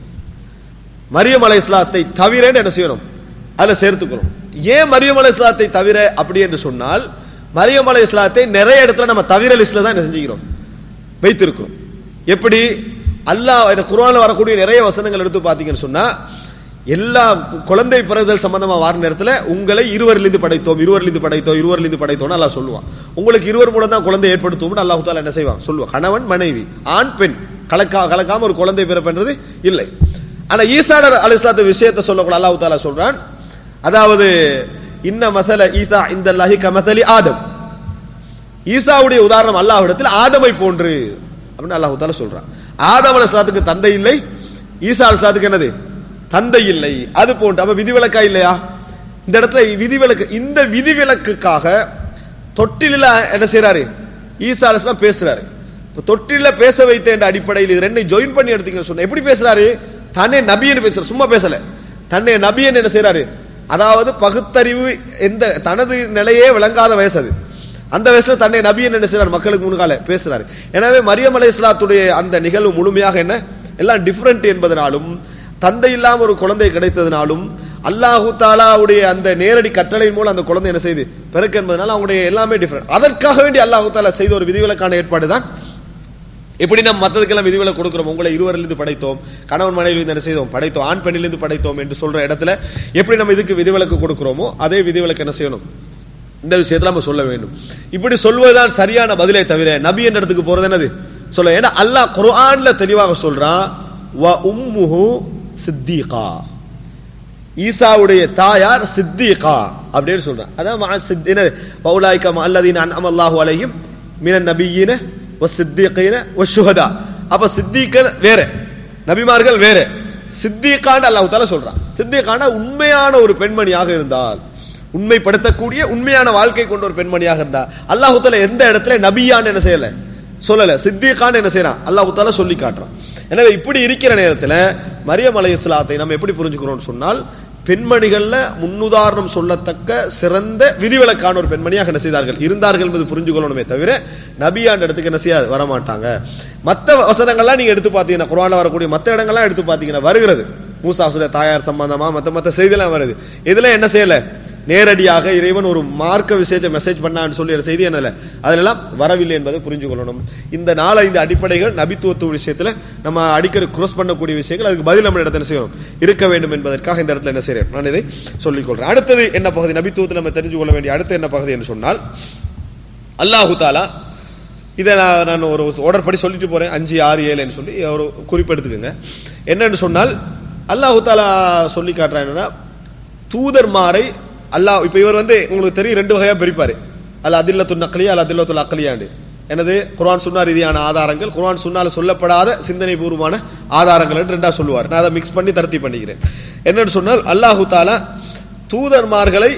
மரியம் அலைஹிஸ்ஸலாத்தை தவிர என்ன செய்யணும், அதுல சேர்த்துக்கிறோம். ஏன் மரியம் அலைஹிஸ்ஸலாத்தை தவிர அப்படி என்று சொன்னால், மரியம் அலைஹிஸ்ஸலாத்தை நிறைய இடத்துல நம்ம தவிர லிஸ்ட்ல தான் என்ன செஞ்சுக்கிறோம், வைத்திருக்கிறோம். எப்படி அல்லாஹ் குர்ஆன்ல வரக்கூடிய நிறைய வசனங்கள் எடுத்து பாத்தீங்கன்னு சொன்னா, எல்லா குழந்தை பிறகுதல் சம்பந்தமா வார நேரத்துல உங்களை இருவரிலிருந்து படைத்தோம், இருவரிலிருந்து படைத்தோம், இருவரிலிருந்து படைத்தோம்னு அல்லாஹ் சொல்லுவான். உங்களுக்கு இருவர் மூலம் தான் குழந்தை ஏற்படுத்துவோம்னு அல்லாஹ் தஆலா என்ன செய்வான், சொல்லுவான். கணவன் மனைவி, ஆண் பெண் கலக்கா கலக்காம ஒரு குழந்தை பிறப்புன்றது இல்லை. ஆனா ஈசா அலைஹிஸ்ஸலாத்து விஷயத்தை சொல்லக்கூட அல்லாஹ் தஆலா சொல்றான், அதாவது இன்ன மஸல ஈசா இந்தல்லாஹி கமஸலி ஆதம், ஈசாவுடைய உதாரணம் அல்லாஹ்விடத்தில் ஆதமை போன்று அப்படின்னு அல்லாஹ் தஆலா சொல்றான். ஆதம் அலைஹிஸ்ஸலாத்துக்கு தந்தை இல்லை, ஈசா அலைஹிஸ்ஸலாத்துக்கு என்னது தந்தை இல்லை. அது போன்று அப்ப விதிவிலக்கா இல்லையா? இந்த இடத்துல விதிவிலக்கு, இந்த விதிவிலக்குக்காக தொட்டில என்ன செய்யறாரு? ஈசா அலைஹிஸ்ஸலாம் பேசுறாரு. தொட்டில பேச வைத்த என்ற அடிப்படையில் இது ரெண்டை ஜாயின் பண்ணி எடுத்துக்க சொன்ன எப்படி பேசுறாரு? தன்னை நபின்னு பேசுறாரு, சும்மா பேசல. தன்னை நபின்னு என்ன செய்யறாரு? அதாவது பகுத்தறிவு எந்த தனது நிலையே விளங்காத வயசு அது. அந்த வயசுல தன்னை நபின்னு என்ன செய்யறாரு? மக்களுக்கு முன்கால பேசுறாரு. எனவே மரியம் அலைஹிஸ்ஸலாத்துடைய அந்த நிகழ்வு முழுமையாக என்ன எல்லாம் டிஃபரண்ட் என்பதனாலும், தந்தை இல்லாம ஒரு குழந்தை கிடைத்ததுனாலும், அல்லாஹு தாலாவுடைய அந்த நேரடி கட்டளையின் மூலம் அந்த குழந்தை என்ன செய்து பிறக்க என்பதனால அவங்களுடைய எல்லாமே டிஃபரண்ட். அதற்காக வேண்டி அல்லாஹு தாலா செய்த ஒரு விதிவிலக்கான ஏற்பாடு தான். எப்படி நம்ம மற்றதுக்கெல்லாம் விதிவிலக்கு கொடுக்கிறோம், உங்களை இருவரிலிருந்து படைத்தோம், கணவன் மனைவியிலிருந்து என்ன செய்தோம் படைத்தோம், ஆண் பெண்ணிலிருந்து படைத்தோம் என்று சொல்ற இடத்துல எப்படி நம்ம இதுக்கு விதிவிலக்கு கொடுக்கிறோமோ அதே விதிவிலக்கு என்ன செய்யணும் இந்த விஷயத்துல நம்ம சொல்ல வேண்டும். இப்படி சொல்வதுதான் சரியான பதிலே தவிர நபி என்ற இடத்துக்கு போறது என்னது சொல்ல. ஏன்னா அல்லாஹ் குர்ஆன்ல தெளிவாக சொல்றான், வ உம்முஹு சித்தீகா, ஈசாவுடைய தாயார் சித்தீகா அப்படின்னு சொல்றான். அதான் என்னது பௌலாய்க அல்லதீன அன்அமல்லாஹு அலைஹிம் மினன் நபியீன வஸ்ஸித்தீகீன வஷ்ஷுஹதா. அப்ப சித்தீகர் வேற, நபிமார்கள் வேற. சித்தீகான்னு அல்லாஹ் தஆலா சொல்றான். சித்தீகானா உண்மையான ஒரு பெண்மணியாக இருந்தால், உண்மைப்படுத்தக்கூடிய உண்மையான வாழ்க்கை கொண்ட ஒரு பெண்மணியாக இருந்தா அல்லாஹ் தஆலா எந்த இடத்துல நபியான்னு என்ன செய்யல சொல்லல, சித்தீகான்னு என்ன செய்யறான் அல்லாஹ் தஆலா சொல்லி காட்டுறான். எனவே இப்படி இருக்கிற நேரத்தில் மரியம் அலைஹிஸ்ஸலாத்தை நம்ம எப்படி புரிஞ்சுக்கிறோம்னு சொன்னால், பெண்மணிகள்ல முன்னுதாரணம் சொல்லத்தக்க சிறந்த விதிவிலக்கான ஒரு பெண்மணியாக என்ன செய்தார்கள் இருந்தார்கள் என்பது புரிஞ்சு கொள்ளணுமே தவிர நபியாண்ட இடத்துக்கு என்ன செய்யாது வரமாட்டாங்க. மற்ற வசனங்கள்லாம் நீங்க எடுத்து பாத்தீங்கன்னா, குர்ஆன்ல வரக்கூடிய மற்ற இடங்கள்லாம் எடுத்து பாத்தீங்கன்னா வருகிறது, மூசாவுடைய தாயார் சம்பந்தமா மற்ற மற்ற செய்தியெல்லாம் வருது. இதுல என்ன செய்யல, நேரடியாக இறைவன் ஒரு மார்க்க விசேஷ மெசேஜ் பண்ணான்னு சொல்லி செய்தி என்னல அதெல்லாம் வரவில்லை என்பதை புரிஞ்சு கொள்ளணும். இந்த நாலஞ்சு அடிப்படைகள் நபித்துவத்து விஷயத்துல நம்ம அடிக்கடி குரோஸ் பண்ணக்கூடிய விஷயங்கள், அதுக்கு பதில் நம்ம இடத்துல செய்யணும் இருக்க வேண்டும் என்பதற்காக இந்த இடத்துல என்ன செய்யறேன் நான் இதை சொல்லிக் கொள்றேன். அடுத்தது என்ன பகுதி நபித்துவத்தில் நம்ம தெரிஞ்சு கொள்ள வேண்டிய அடுத்த என்ன பகுதி என்று சொன்னால், அல்லாஹு தாலா இதை நான் நான் ஒரு ஆர்டர் படி சொல்லிட்டு போறேன், அஞ்சு ஆறு ஏழுன்னு சொல்லி ஒரு குறிப்பெடுத்துக்கோங்க. என்னன்னு சொன்னால் அல்லாஹு தாலா சொல்லி காட்டுறான் என்னன்னா, தூதர்மாரை அல்லாஹ் இப்ப இவர் வந்து உங்களுக்கு தெரியும் ரெண்டு வகையா பிரிப்பாரு, அல்ல அதில்லத்துல் நக்லியா அல்ல அதில்லத்துல் அக்லியாண்டு. எனது குர்ஆன் சுன்னா ரீதியான ஆதாரங்கள், குர்ஆன் சுன்னால சொல்லப்படாத சிந்தனை பூர்வமான ஆதாரங்கள் என்று ரெண்டா சொல்லுவார். நான் அதை மிக்ஸ் பண்ணி தரத்தி பண்ணிக்கிறேன். என்னன்னு சொன்னால் அல்லாஹு தாலா தூதர்மார்களை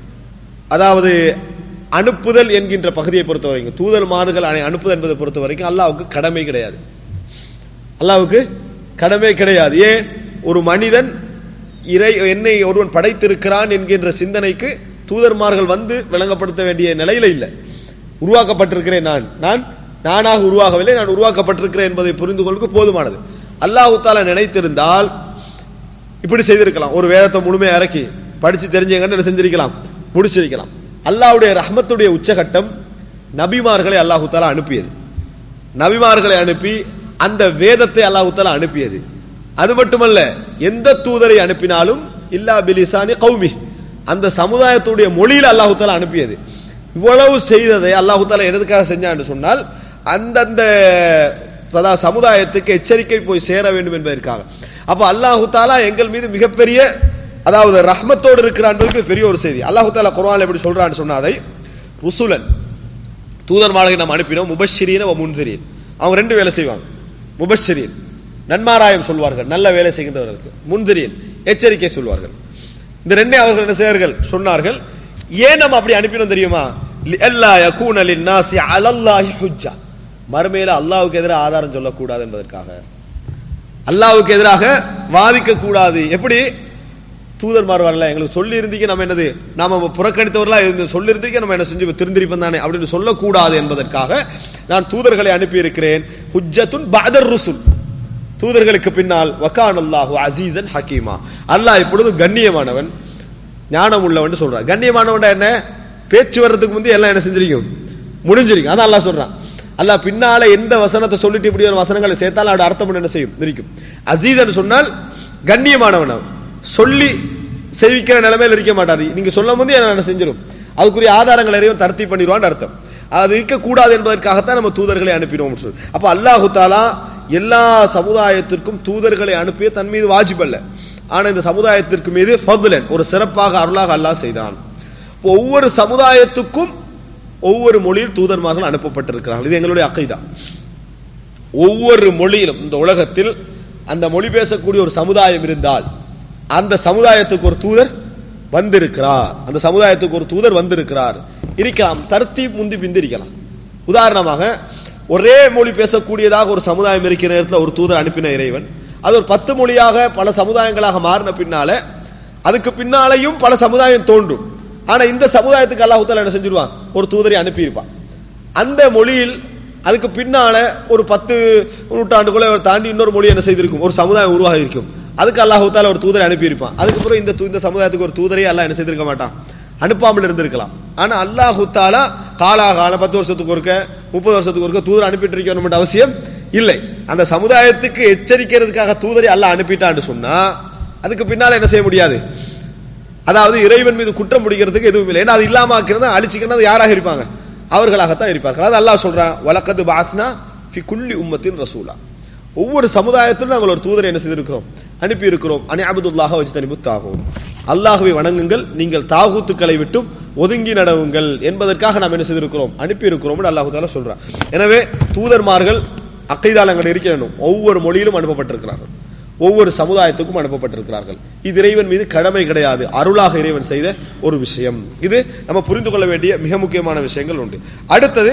அதாவது அனுப்புதல் என்கின்ற பகுதியை பொறுத்த வரைக்கும், தூதர்மார்கள் அனுப்புதல் என்பதை பொறுத்த வரைக்கும் அல்லாஹ்வுக்கு கடமை கிடையாது. அல்லாஹ்வுக்கு கடமை கிடையாது. ஏன்? ஒரு மனிதன் இறை என்னை ஒருவன் படைத்திருக்கிறான் என்கின்ற சிந்தனைக்கு தூதர்மார்கள் வந்து விளங்கப்படுத்த வேண்டிய நிலையில இல்லை. உருவாக்கப்பட்டிருக்கிறேன், நான் நான் நானாக உருவாகவில்லை, நான் உருவாக்கப்பட்டிருக்கிறேன் என்பதை புரிந்து கொள்ளுக்கு போதுமானது. அல்லாஹ் தஆலா நினைத்திருந்தால் இப்படி செய்திருக்கலாம், ஒரு வேதத்தை முழுமையாக இறக்கி படிச்சு தெரிஞ்சவங்க செஞ்சிருக்கலாம், முடிச்சிருக்கலாம். அல்லாஹ்வுடைய ரஹ்மத்துடைய உச்சகட்டம் நபிமார்களை அல்லாஹ் தஆலா அனுப்பியது. நபிமார்களை அனுப்பி அந்த வேதத்தை அல்லாஹ் தஆலா அனுப்பியது. அது மட்டுமல்ல, எந்த தூதரை அனுப்பினாலும் இல்லா பிலிசானி கௌமி, அந்த சமுதாயத்துடைய மொழியில் அல்லாஹ் தஆலா அனுப்பியது. இவ்வளவு செய்ததை அல்லாஹ் தஆலா எதுக்காக செஞ்சான்னு சொன்னால், அந்தந்த சதா சமுதாயத்துக்கு எச்சரிக்கை போய் சேர வேண்டும் என்பதற்காக. அப்ப அல்லாஹ் தஆலா எங்கள் மீது மிகப்பெரிய அதாவது ரஹ்மத்தோடு இருக்கிறான் பெரிய ஒரு செய்தி. அல்லாஹ் தஆலா குர்ஆன்ல எப்படி சொல்றான்னு சொன்னாதை, ருசுலன் தூதர்மார்களை நாம் அனுப்பினோம், முபஷ்ஷிரீன வ முன்திரீன். அவங்க ரெண்டு வேலை செய்வாங்க. முபஷ்ஷிரீன் நன்மாராயம் சொல்வார்கள், நல்ல வேலை செய்கின்றவர்களுக்கு. முன்திரீன் எச்சரிக்கை சொல்வார்கள். இந்த ரெண்டே அவர்கள் என்ன செய்வார்கள் சொன்னார்கள். ஏன் நம்ம அப்படி அனுப்பினோம் தெரியுமா? அல்லா யகூன லின்னாஸி அலல்லாஹி ஹுஜ்ஜா, மறுமையில அல்லாஹ்வுக்கு எதிராக ஆதாரம் சொல்லக்கூடாது என்பதற்காக, அல்லாஹ்வுக்கு எதிராக வாதிக்க கூடாது. எப்படி? தூதர்மார் வரல, எங்களுக்கு சொல்லி இருந்தீங்க, நம்ம என்னது நாம புறக்கணித்தவர்களா இருந்து சொல்லி இருந்தீங்க, நம்ம என்ன செஞ்சு திருந்திருப்போம் தானே அப்படின்னு சொல்லக்கூடாது என்பதற்காக நான் தூதர்களை அனுப்பி இருக்கிறேன். ஹுஜ்ஜத்துன் பஅதர் ருசுல், தூதர்களுக்கு பின்னால். வகானல்லாஹு அஸீஸன் ஹகீமா, அல்லாஹ் இப்பொழுது கண்ணியமானவன் ஞானம் உள்ளவன் சொல்றான். கண்ணியமானவன் என்ன? பேச்சு வர்றதுக்கு முந்தைய எல்லாம் என்ன செஞ்சிருக்கும், முடிஞ்சிருக்கும். அதான் அல்லாஹ் சொல்றான். அல்லாஹ் பின்னால எந்த வசனத்தை சொல்லிட்டு இப்படி ஒரு வசனங்களை சேர்த்தாலும் அதோட அர்த்தம் என்ன செய்யும் இருக்கும். அஸீஸ் சொன்னால் கண்ணியமானவன், சொல்லி செய்விக்கிற நிலைமையில் இருக்க மாட்டாரு. நீங்க சொல்லும் போது என்ன செஞ்சிடும், அதுக்குரிய ஆதாரங்கள் எதையும் தர்த்தி பண்ணிடுவான்னு அர்த்தம். அது இருக்கக்கூடாது என்பதற்காகத்தான் நம்ம தூதர்களை அனுப்பினோம். அப்ப அல்லாஹு தஆலா எல்லா சமுதாயத்திற்கும் தூதர்களை அனுப்பிய தன் மீது வாஜிப் அல்ல, ஆனா இந்த சமுதாயத்திற்கு மீது ஃபத்லன் ஒரு சிறப்பாக அருளாக அல்லாஹ் செய்தான். ஒவ்வொரு சமுதாயத்துக்கும் ஒவ்வொரு மொழியில் தூதர்மார்கள் அனுப்பப்பட்டிருக்கிறார்கள். இது எங்களுடைய அகைதா. ஒவ்வொரு மொழியிலும் இந்த உலகத்தில் அந்த மொழி பேசக்கூடிய ஒரு சமுதாயம் இருந்தால் அந்த சமுதாயத்துக்கு ஒரு தூதர் வந்திருக்கிறார், அந்த சமுதாயத்துக்கு ஒரு தூதர் வந்திருக்கிறார். இருக்கலாம், தர்த்தீப் முந்தி பிந்தி இருக்கலாம். உதாரணமாக ஒரே மொழி பேசக்கூடியதாக ஒரு சமுதாயம் இருக்கிற நேரத்தில் ஒரு தூதர் அனுப்பின இறைவன் அது ஒரு பத்து மொழியாக பல சமுதாயங்களாக மாறின பின்னால அதுக்கு பின்னாலையும் பல சமுதாயம் தோன்றும். ஆனா இந்த சமுதாயத்துக்கு அல்லாஹ் தஆலா என்ன செஞ்சிருவான், ஒரு தூதரை அனுப்பியிருப்பான். அந்த மொழியில் அதுக்கு பின்னால ஒரு பத்து நூற்றாண்டுகளை தாண்டி இன்னொரு மொழி என்ன செய்திருக்கும், ஒரு சமுதாயம் உருவாகி இருக்கும். அதுக்கு அல்லாஹ் தஆலா ஒரு தூதரை அனுப்பியிருப்பான். அதுக்கப்புறம் இந்த இந்த சமுதாயத்துக்கு ஒரு தூதரை அல்லாஹ் என்ன செய்திருக்க மாட்டான், அனுப்பாமல் இருந்திருக்கலாம். ஆனா அல்லாஹ் தஆலா காலாகால பத்து வருஷத்துக்கு ஒருக்க முப்பது வருஷத்துக்கு ஒருக்க தூதர் அனுப்பிட்டு இருக்கணும் அவசியம் இல்லை. அந்த சமுதாயத்துக்கு எச்சரிக்கிறதுக்காக தூதரை அல்லாஹ் அனுப்பிட்டான்னு சொன்னா அதுக்கு பின்னால என்ன செய்ய முடியாது, அதாவது இறைவன் மீது குற்றம் முடிக்கிறதுக்கு எதுவும் இல்லை. ஏன்னா அது இல்லாம ஆக்கிறது அழிச்சிக்கிறது யாராக இருப்பாங்க, அவர்களாகத்தான் இருப்பார்கள். அது அல்லாஹ் சொல்றான், வலக்கது பாத்னா ஃபி குல்லி உம்மத்தின் ரசூலா, ஒவ்வொரு சமுதாயத்திலும் நாங்கள் ஒரு தூதரை என்ன செய்திருக்கிறோம், அனுப்பி இருக்கிறோம். அனி அபுதுல்லாஹ வஜ்தனிபு தாகூத், அல்லாஹ்வை வணங்குங்கள், நீங்கள் தாகூத்துக்களை விட்டும் ஒதுங்கி நடவுங்கள் என்பதற்காக நாம் என்ன செய்திருக்கிறோம், அனுப்பி இருக்கிறோம் அல்லாஹ் தஆலா சொல்றான். எனவே தூதர்மார்கள் அக்கைதாலங்கள் இருக்கணும், ஒவ்வொரு மொழியிலும் அனுப்பப்பட்டிருக்கிறார்கள், ஒவ்வொரு சமுதாயத்துக்கும் அனுப்பப்பட்டிருக்கிறார்கள். இது இறைவன் மீது கடமை கிடையாது, அருளாக இறைவன் செய்த ஒரு விஷயம். இது நம்ம புரிந்து கொள்ள வேண்டிய மிக முக்கியமான விஷயங்கள் உண்டு. அடுத்தது,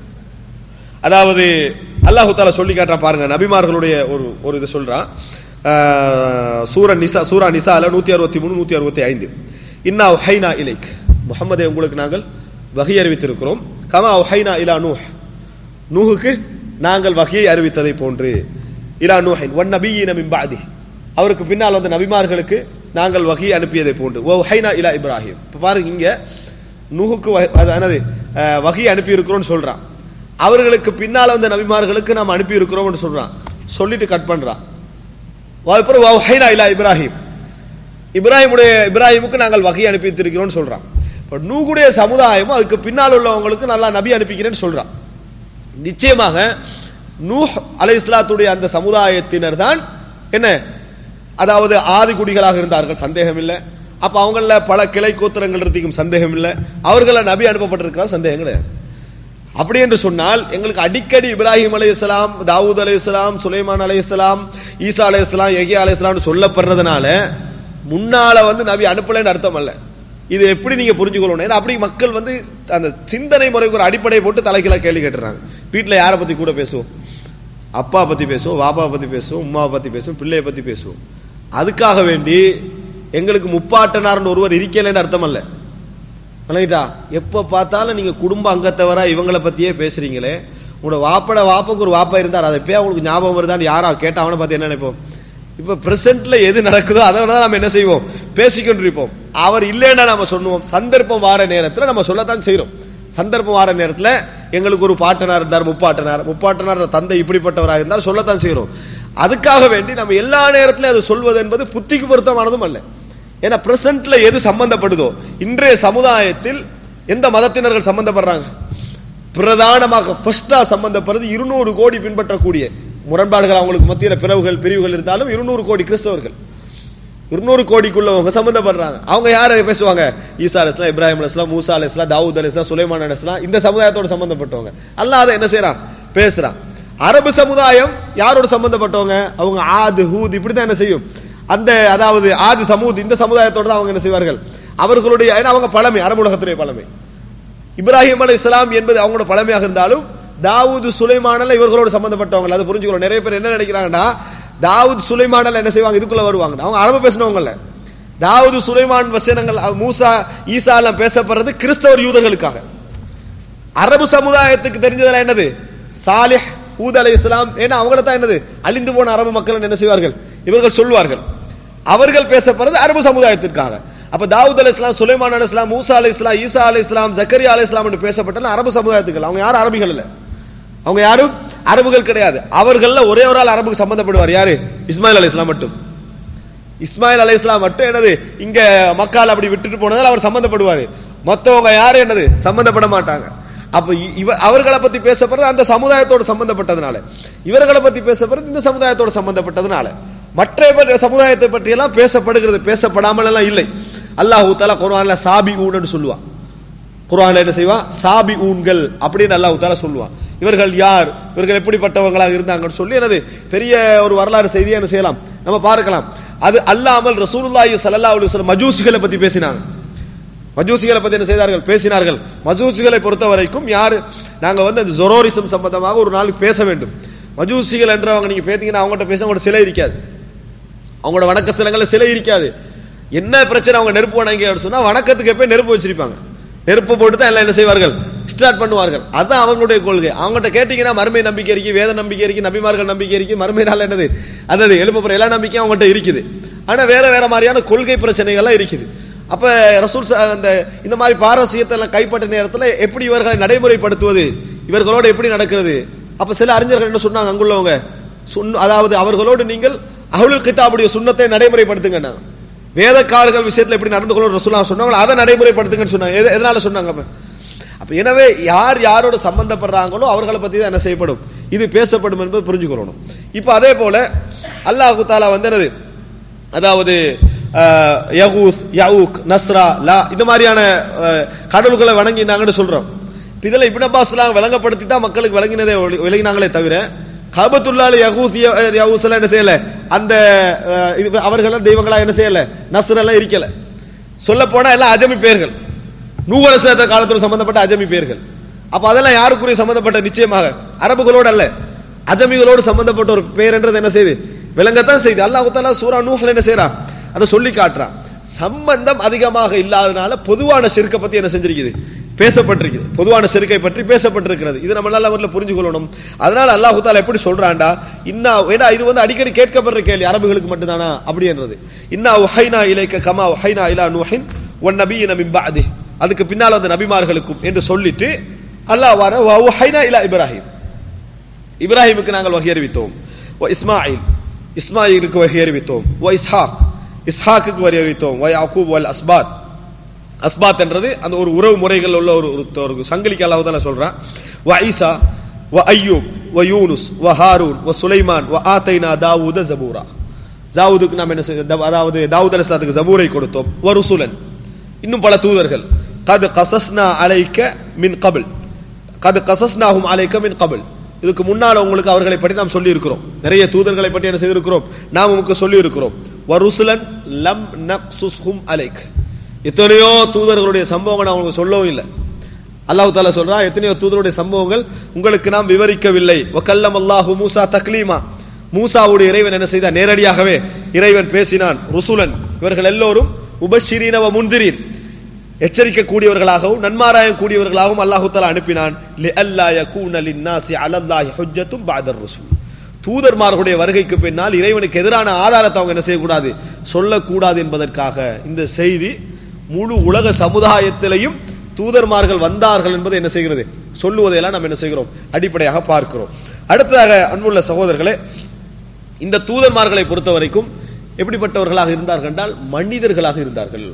அதாவது அல்லாஹ் தஆலா சொல்லி காட்டுறான் பாருங்க, நபிமார்களுடைய ஒரு ஒரு இது சொல்றான். சூரா நிசா சூரா நிசால நூத்தி அறுபத்தி மூணு நூத்தி அறுபத்தி ஐந்து இன்னா உஹைனா இலைக், முஹம்மதே உங்களுக்கு நாங்கள் வஹி அறிவித்திருக்கிறோம். கமா உஹைனா இலா நூஹ், நூஹுக்கு நாங்கள் வஹியை அறிவித்ததை போன்று. இலா நூஹின் வன் நபியீன மின் பஅதி, அவருக்கு பின்னால் வந்த நபிமார்களுக்கு நாங்கள் வஹி அனுப்பியதை போன்று. வ உஹைனா இலா இப்ராஹிம், இப்ப பாருங்க இங்க நூஹுக்கு என்னது வஹி அனுப்பி இருக்கிறோம்னு சொல்றான், அவர்களுக்கு பின்னால் வந்த நபிமார்களுக்கு நாம் அனுப்பி இருக்கிறோம்னு சொல்றான், சொல்லிட்டு கட் பண்றான். அதுக்கப்புறம் வ உஹைனா இலா இப்ராஹிம், இப்ராஹிமுடைய இப்ராஹிமுக்கு நாங்கள் வஹி அனுப்பி இருக்கிறோம்னு சொல்றான். இப்ப நூகுடைய சமுதாயமும் அதுக்கு பின்னால் உள்ளவங்களுக்கு நல்லா நபி அனுப்பிக்கிறேன்னு சொல்றான். நிச்சயமாக நூஹ் அலைஹிஸ்ஸலாத்துடைய அந்த சமுதாயத்தினர் தான் என்ன, அதாவது ஆதி குடிகளாக இருந்தார்கள், சந்தேகம் இல்லை. அப்ப அவங்கள பல கிளை கோத்திரங்கள் இருக்கும், சந்தேகம் இல்லை. அவர்கள நபி அனுப்பப்பட்டிருக்கிறார், சந்தேகம் கிடையாது. அப்படி என்று சொன்னால் எங்களுக்கு அடிக்கடி இப்ராஹிம் அலைஹிஸ்ஸலாம், தாவூத் அலைஹிஸ்ஸலாம், சுலைமான் அலைஹிஸ்ஸலாம், ஈசா அலைஹிஸ்ஸலாம், யஹ்யா அலைஹிஸ்ஸலாம் சொல்லப்படுறதுனால முன்னால வந்து நபி அனுப்பலன்னு அர்த்தம் அல்ல. இது எப்படி நீங்க புரிஞ்சுக்கணும், ஏன்னா அப்படி மக்கள் வந்து அந்த சிந்தனை முறைக்கு ஒரு அடிப்படையை போட்டு தலைக்கீழ கேள்வி கேட்டுறாங்க. வீட்டில் யாரை பத்தி கூட பேசுவோம், அப்பா பத்தி பேசுவோம், பாப்பா பத்தி பேசுவோம், உமாவை பத்தி பேசுவோம், பிள்ளைய பத்தி பேசுவோம். அதுக்காக வேண்டி எங்களுக்கு முப்பாட்டனார்னு ஒருவர் இருக்கலன்னு அர்த்தம் அல்ல. விளங்கிட்டா? எப்ப பார்த்தாலும் நீங்க குடும்ப அங்கத்தவரா இவங்களை பத்தியே பேசுறீங்களே, உங்களோட வாப்பட வாப்புக்கு ஒரு வாப்பா இருந்தார், அதை எப்பயா உங்களுக்கு ஞாபகம் வருதான்னு யாரா கேட்டா அவனை பார்த்து என்ன நினைப்போம், இப்ப பிரசன்ட்ல எது நடக்குதோ அதை தான் நம்ம என்ன செய்வோம், பேசிக்கொண்டிருப்போம். அவர் இல்லைன்னா நம்ம சொல்லுவோம். சந்தர்ப்பம் வார நேரத்தில் நம்ம சொல்லத்தான் செய்யறோம். சந்தர்ப்பம் வார நேரத்தில் எங்களுக்கு ஒரு பாட்டனார் இருந்தார், முப்பாட்டனார், முப்பாட்டனார் தந்தை இப்படிப்பட்டவராக இருந்தார் சொல்லத்தான் செய்யறோம். அதுக்காக வேண்டி நம்ம எல்லா நேரத்திலும் அது சொல்வது என்பது புத்திக்கு பொருத்தமானதும் அல்ல. ஏன்னா பிரசன்ட்ல எது சம்பந்தப்படுதோ, இன்றைய சமுதாயத்தில் எந்த மதத்தினர்கள் சம்பந்தப்படுறாங்க, பிரதானமாக ஃபர்ஸ்டா சம்பந்தப்படுறது இருநூறு கோடி பின்பற்றக்கூடிய முரண்பாடுகள், அவங்களுக்கு மத்தியில் பிளவுகள் பிரிவுகள் இருந்தாலும் இருநூறு கோடி கிறிஸ்தவர்கள், இருநூறு கோடிக்குள்ளவங்க சம்பந்தப்படுறாங்க. அவங்க யாரை பேசுவாங்க, ஈசா அலைஹிஸ்ஸலாம், இப்ராஹிம் அலைஹிஸ்ஸலாம், மூசா அலைஹிஸ்ஸலாம், தாவூத் அலைஹிஸ்ஸலாம், சுலைமான் அலைஹிஸ்ஸலாம், இந்த சமுதாயத்தோட சம்பந்தப்பட்டவங்க. அல்லாஹ் அதை என்ன செய்யறான், பேசுறான். அரபு சமுதாயம் யாரோட சம்பந்தப்பட்டவங்க, அவங்க ஆது ஹூத் இப்படிதான் என்ன செய்யும், அந்த அதாவது ஆது சமூத் இந்த சமுதாயத்தோட தான் அவங்க என்ன செய்வார்கள், அவர்களுடைய அவங்க பழமை, அரபு உலகத்துடைய பழமை. இப்ராஹிம் அலைஹிஸ்ஸலாம் என்பது அவங்களோட பழமையாக இருந்தாலும் தாவூது சுலைமான் இவர்களோடு சம்பந்தப்பட்டவங்க. அதை புரிஞ்சுக்கணும். நிறைய பேர் என்ன நினைக்கிறாங்கன்னா, தாவூத் சுலைமான் என்ன செய்வாங்க, இதுக்குள்ள வருவாங்க. அவங்க அரபு பேசினவங்கல்ல. தாவூது சுலைமான் வசனங்கள், மூசா ஈசா எல்லாம் பேசப்படுறது கிறிஸ்தவர் யூதர்களுக்காக. அரபு சமுதாயத்துக்கு தெரிஞ்சதெல்லாம் என்னது, சாலிஹ் ஹூத் அலைஹிஸ்ஸலாம், ஏன்னா அவங்கள தான் என்னது அழிந்து போன அரபு மக்கள் என்ன செய்வார்கள், இவர்கள் சொல்வார்கள். அவர்கள் பேசப்படுறது அரபு சமுதாயத்திற்காக. அப்ப தாவூத் அலைஹிஸ்ஸலாம், சுலைமான் அலைஹிஸ்ஸலாம், மூசா அலைஹிஸ்ஸலாம், ஈசா அலைஹிஸ்ஸலாம், ஜக்கரியா அலைஹிஸ்ஸலாம் என்று பேசப்பட்டாலும் அரபு சமுதாயத்துக்கு. அவங்க யாரும் அரபிகள் இல்ல, அவங்க யாரும் அரபுகள் கிடையாது. அவர்கள்ல ஒரே ஒரு ஆள் அரபுக்கு சம்பந்தப்படுவார், யாரு, இஸ்மாயில் அலைஹிஸ்ஸலாம் மட்டும். இஸ்மாயில் அலைஹிஸ்ஸலாம் மட்டும் என்னது இங்க மக்கால் அப்படி விட்டுட்டு போனதால் அவர் சம்பந்தப்படுவாரு. மத்தவங்க யாரும் என்னது சம்பந்தப்பட மாட்டாங்க. அப்ப இவ அவர்களை பத்தி பேசப்படுறது அந்த சமுதாயத்தோடு சம்பந்தப்பட்டதுனால, இவர்களை பத்தி பேசப்படுறது இந்த சமுதாயத்தோடு சம்பந்தப்பட்டதுனால, மற்ற சமுதாயத்தை பற்றி எல்லாம் பேசப்படுகிறது, பேசப்படாமல் எல்லாம் இல்லை. அல்லாஹ் தஆலா குர்ஆன்ல சாபிஊன்னு சொல்லுவான். குர்ஆன்ல என்ன செய்வா, சாபி ஊன்கள் அப்படின்னு அல்லாஹ் தஆலா சொல்லுவான். இவர்கள் யார், இவர்கள் எப்படிப்பட்டவங்களாக இருந்தாங்கன்னு சொல்லி என்னது பெரிய ஒரு வரலாறு செய்தியை என்ன செய்யலாம், நம்ம பார்க்கலாம். அது அல்லாமல் ரசூலுல்லாஹி ஸல்லல்லாஹு அலைஹி வஸல்லம் மஜூசிகளை பத்தி பேசினாங்க. மஜூசிகளை பத்தி என்ன செய்தார்கள், பேசினார்கள். மஜூசிகளை பொறுத்த வரைக்கும் யாரு, நாங்க வந்து அந்த ஜொரோரிசம் சம்பந்தமாக ஒரு நாளுக்கு பேச வேண்டும். மஜூசிகள் என்றவங்க நீங்க பேத்தீங்கன்னா அவங்ககிட்ட பேச அவங்களோட சிலை இருக்காது, அவங்களோட வணக்க ஸ்தலங்கள்ல சிலை இருக்காது. என்ன பிரச்சனை, அவங்க நெருப்பு வணங்க சொன்னா வணக்கத்துக்கு எப்ப நெருப்பு வச்சிருப்பாங்க, நெருப்பு போட்டு தான் எல்லாம் என்ன செய்வார்கள், ஸ்டார்ட் பண்ணுவார்கள். அதான் அவங்களுடைய கொள்கை. அவங்ககிட்ட கேட்டீங்கன்னா மறுமை நம்பிக்கை இருக்கு, வேத நம்பிக்கை இருக்கு, நபிமார்கள் நம்பிக்கை இருக்கு, மறுமை நாள் என்னது அதாவது எழுப்ப எல்லா நம்பிக்கையும் அவங்ககிட்ட இருக்குது. ஆனா வேற வேற மாதிரியான கொள்கை பிரச்சனைகள்லாம் இருக்குது. அப்ப ரசூல் அந்த இந்த மாதிரி பாரசீகத்தை எல்லாம் கைப்பற்ற நேரத்தில் எப்படி இவர்களை நடைமுறைப்படுத்துவது, இவர்களோடு எப்படி நடக்கிறது? அப்ப சில அறிஞர்கள் என்ன சொன்னாங்க, அங்குள்ளவங்க அதாவது அவர்களோடு நீங்கள் அஹ்லுல் கிதாபுடைய சுன்னத்தை நடைமுறைப்படுத்துங்க, வேதக்காரர்கள் விஷயத்துல எப்படி நடந்து கொள்ள ரசூலுல்லாஹ் சொன்னாங்க அதை நடைமுறைப்படுத்துங்கன்னு சொன்னாங்க. எதனால சொன்னாங்க? அப்ப அப்ப எனவே யார் யாரோட சம்பந்தப்படுறாங்களோ அவர்களை பத்தி தான் என்ன செய்யப்படும், இது பேசப்படும் என்பது புரிஞ்சுக்கணும். இப்ப அதே போல அல்லாஹ் தஆலா வந்து என்னது, அதாவது யகூஸ், யஊக், நஸ்ரா, லா இந்த மாதிரியான கடவுள்களை வணங்கினாங்கன்னு சொல்றோம். இதுல இப்னு அப்பாஸ் விளங்கப்படுத்தி தான் மக்களுக்கு விளங்கினதே விளங்கினாங்களே தவிர காபத்துல்லாஹ் யகூஸ் யஊஸ் எல்லாம் என்ன செய்யல, அந்த அவர்கள் தெய்வங்களா என்ன செய்யல, நஸ்ர் எல்லாம் இருக்கல. சொல்ல போனா எல்லாம் அஜமி பெயர்கள், நூஹ் அலைஹிஸ்ஸலாம் காலத்தோடு சம்பந்தப்பட்ட அஜமி பெயர்கள். அப்ப அதெல்லாம் யாருக்குரிய சம்பந்தப்பட்ட, நிச்சயமாக அரபுகளோடு அல்ல, அஜமிகளோடு சம்பந்தப்பட்ட ஒரு பெயர் என்றது என்ன செய்யுது, விளங்கத்தான் செய்யுது. அல்லாஹ் தஆலா சூரா நூஹ்ல என்ன செய்யறான், அதை சொல்லி காட்டுறான். சம்பந்தம் அதிகமாக இல்லாதனால பொதுவான ஷிர்க்கை பத்தி என்ன செஞ்சிருக்குது, பேசப்பட்டிருக்கிறது. பொதுவான ஷிர்க்கை பற்றி பேசப்பட்டிருக்கிறது. இது நம்ம நல்ல முறையில் புரிஞ்சு கொள்ளணும். அதனால அல்லாஹ் தஆலா எப்படி சொல்றான்டா, இன்னா, ஏன்னா இது வந்து அடிக்கடி கேட்கப்படுற கேள்வி, அரபுகளுக்கு மட்டும்தானா அப்படின்றது. இன்னா உஹைனா இலைக்க கமா உஹைனா இலா நூஹின் வன் நபியின மின் பஅதிஹி, அதுக்கு பின்னால் அந்த நபிமார்களுக்கும் என்று சொல்லிட்டு அல்லாஹ் வர வ உஹைனா இலா இப்ராஹிம், இப்ராஹிமுக்கு நாங்கள் வஹி அறிவித்தோம். வ இஸ்மாயில், இஸ்மாயிலுக்கு வஹி அறிவித்தோம். வ இஸ்ஹாக், இஸ்ஹாக்குக்கு வஹி அறிவித்தோம். வ யாக்கூப் வல் அஸ்பாத், அஸ்பாத் என்றது அந்த ஒரு உறவு முறைகள் உள்ள ஒரு ஒரு சங்கிலிக்கு அல்லாஹ் தஆலா சொல்றான். வ ஈசா வ அய்யூப் வ யூனுஸ் வ ஹாரூன் வ சுலைமான் வ ஆதைனா தாவூத ஜபூரா, தாவூதுக்கு நாம் என்ன அதாவது தாவூத் அலைஹிஸ்ஸலாத்துக்கு ஜபூரை கொடுத்தோம். வ ருசுலன், இன்னும் பல தூதர்கள். கத் கஸஸ்னா அலைக்க மின் கபில், கத் கஸஸ்னாஹும் அலைக்க மின் கபில், இதுக்கு முன்னால் உங்களுக்கு அவர்களை பற்றி நாம் சொல்லி இருக்கிறோம். நிறைய தூதர்களை பற்றி என்ன செய்திருக்கிறோம், நாம் உங்களுக்கு சொல்லி இருக்கிறோம். வ ருசுலன் லம் நக்ஸுஸ்ஹும் அலைக், எத்தனையோ தூதர்களுடைய சம்பவங்கள் அவங்களுக்கு சொல்லவும் இல்லை. அல்லாஹ் தஆலா சொல்றா, எத்தனையோ தூதருடைய சம்பவங்கள் உங்களுக்கு நாம் விவரிக்கவில்லை. வ கல்லமல்லாஹு மூஸா தக்லீமா, மூசாவுடைய இறைவன் என்ன செய்தார், நேரடியாகவே இறைவன் பேசினான். ருசுலன், இவர்கள் எல்லோரும் முபஷ்ஷிரீன வ முன்திரீன், எச்சரிக்க கூடியவர்களாகவும் நன்மாராயம் கூடியவர்களாகவும் அல்லாஹ் தஆலா அனுப்பினான். லிஅல்லா யகூன லின்னாஸி அலல்லாஹி ஹுஜ்ஜத்தும் பஅதர் ருசுல், தூதர்மார்களுடைய வருகைக்கு பின்னால் இறைவனுக்கு எதிரான ஆதாரத்தை அவங்க என்ன செய்யக்கூடாது, சொல்லக்கூடாது என்பதற்காக இந்த செய்தி முழு உலக சமுதாயத்திலையும் தூதர்மார்கள் வந்தார்கள் என்பதை என்ன செய்கிறது, சொல்லுவதையெல்லாம் நாம் என்ன செய்கிறோம், அடிப்படையாக பார்க்கிறோம். அடுத்ததாக அன்புள்ள சகோதரர்களே, இந்த தூதர்மார்களை பொறுத்த வரைக்கும் எப்படிப்பட்டவர்களாக இருந்தார்கள் என்றால் மனிதர்களாக இருந்தார்கள்.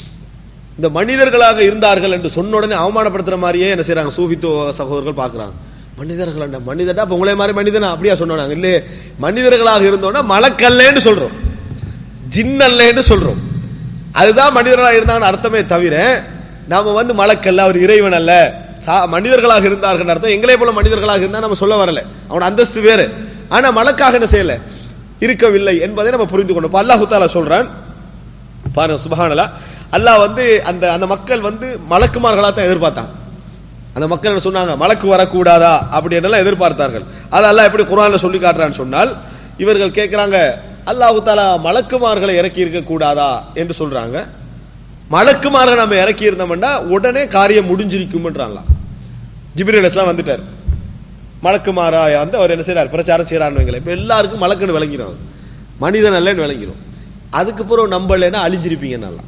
இந்த மனிதர்களாக இருந்தார்கள் என்று சொன்ன உடனே அவமானப்படுத்துற மாதிரியே என்ன செய்யறாங்க சூஃபித்துவ சகோதரர்கள் பார்க்கிறாங்க. மனிதர்கள், மனிதனா இப்ப உங்களே மாதிரி மனிதனா அப்படியா சொன்னாங்க, இல்லையே மனிதர்களாக இருந்தோம்னா மலக்கல்லேன்னு சொல்றோம், ஜின்னல்லேன்னு சொல்றோம். அதுதான் மனிதர்களாக இருந்தாங்கன்னு அர்த்தமே தவிர நாம வந்து மலக்கல்ல, அவர் இறைவன் அல்ல, மனிதர்களாக இருந்தார்கள் அர்த்தம். எங்களே போல மனிதர்களாக இருந்தா நம்ம சொல்ல வரல, அவன் அந்தஸ்து வேறு. ஆனா மலக்காக என்ன செய்யல, இருக்கவில்லை என்பதை நம்ம புரிந்து கொண்டோம். அல்லாஹ் தஆலா சொல்றான் பாருங்க, சுப்ஹானல்லாஹ், அல்லாஹ் வந்து அந்த அந்த மக்கள் வந்து மலக்குமார்களா தான் எதிர்பார்த்தாங்க. அந்த மக்கள் என்ன சொன்னாங்க, மலக்கு வரக்கூடாதா அப்படி என்னெல்லாம் எதிர்பார்த்தார்கள். அது அல்லாஹ் எப்படி குர்ஆன்ல சொல்லி காட்டுறான்னு சொன்னால், இவர்கள் கேட்கிறாங்க அல்லாஹ் தஆலா மலக்குமார்களை இறக்கி இருக்க கூடாதா என்று சொல்றாங்க. மலக்குமார்களை நம்ம இறக்கி இருந்தோம்னா உடனே காரியம் முடிஞ்சிருக்கும்ன்றாங்க. ஜிப்ரீல் அலைஹிஸ்ஸலாம் வந்துட்டார், மலக்குமாரா வந்து அவர் என்ன செய்யறார், பிரச்சாரம் செய்யறான்னு. இப்ப எல்லாருக்கும் மலக்குன்னு விளங்கிடும், மனிதன் அல்லன்னு விளங்கிடும். அதுக்கு பிறகு நம்பலைன்னா அழிஞ்சிருப்பீங்க. நல்லா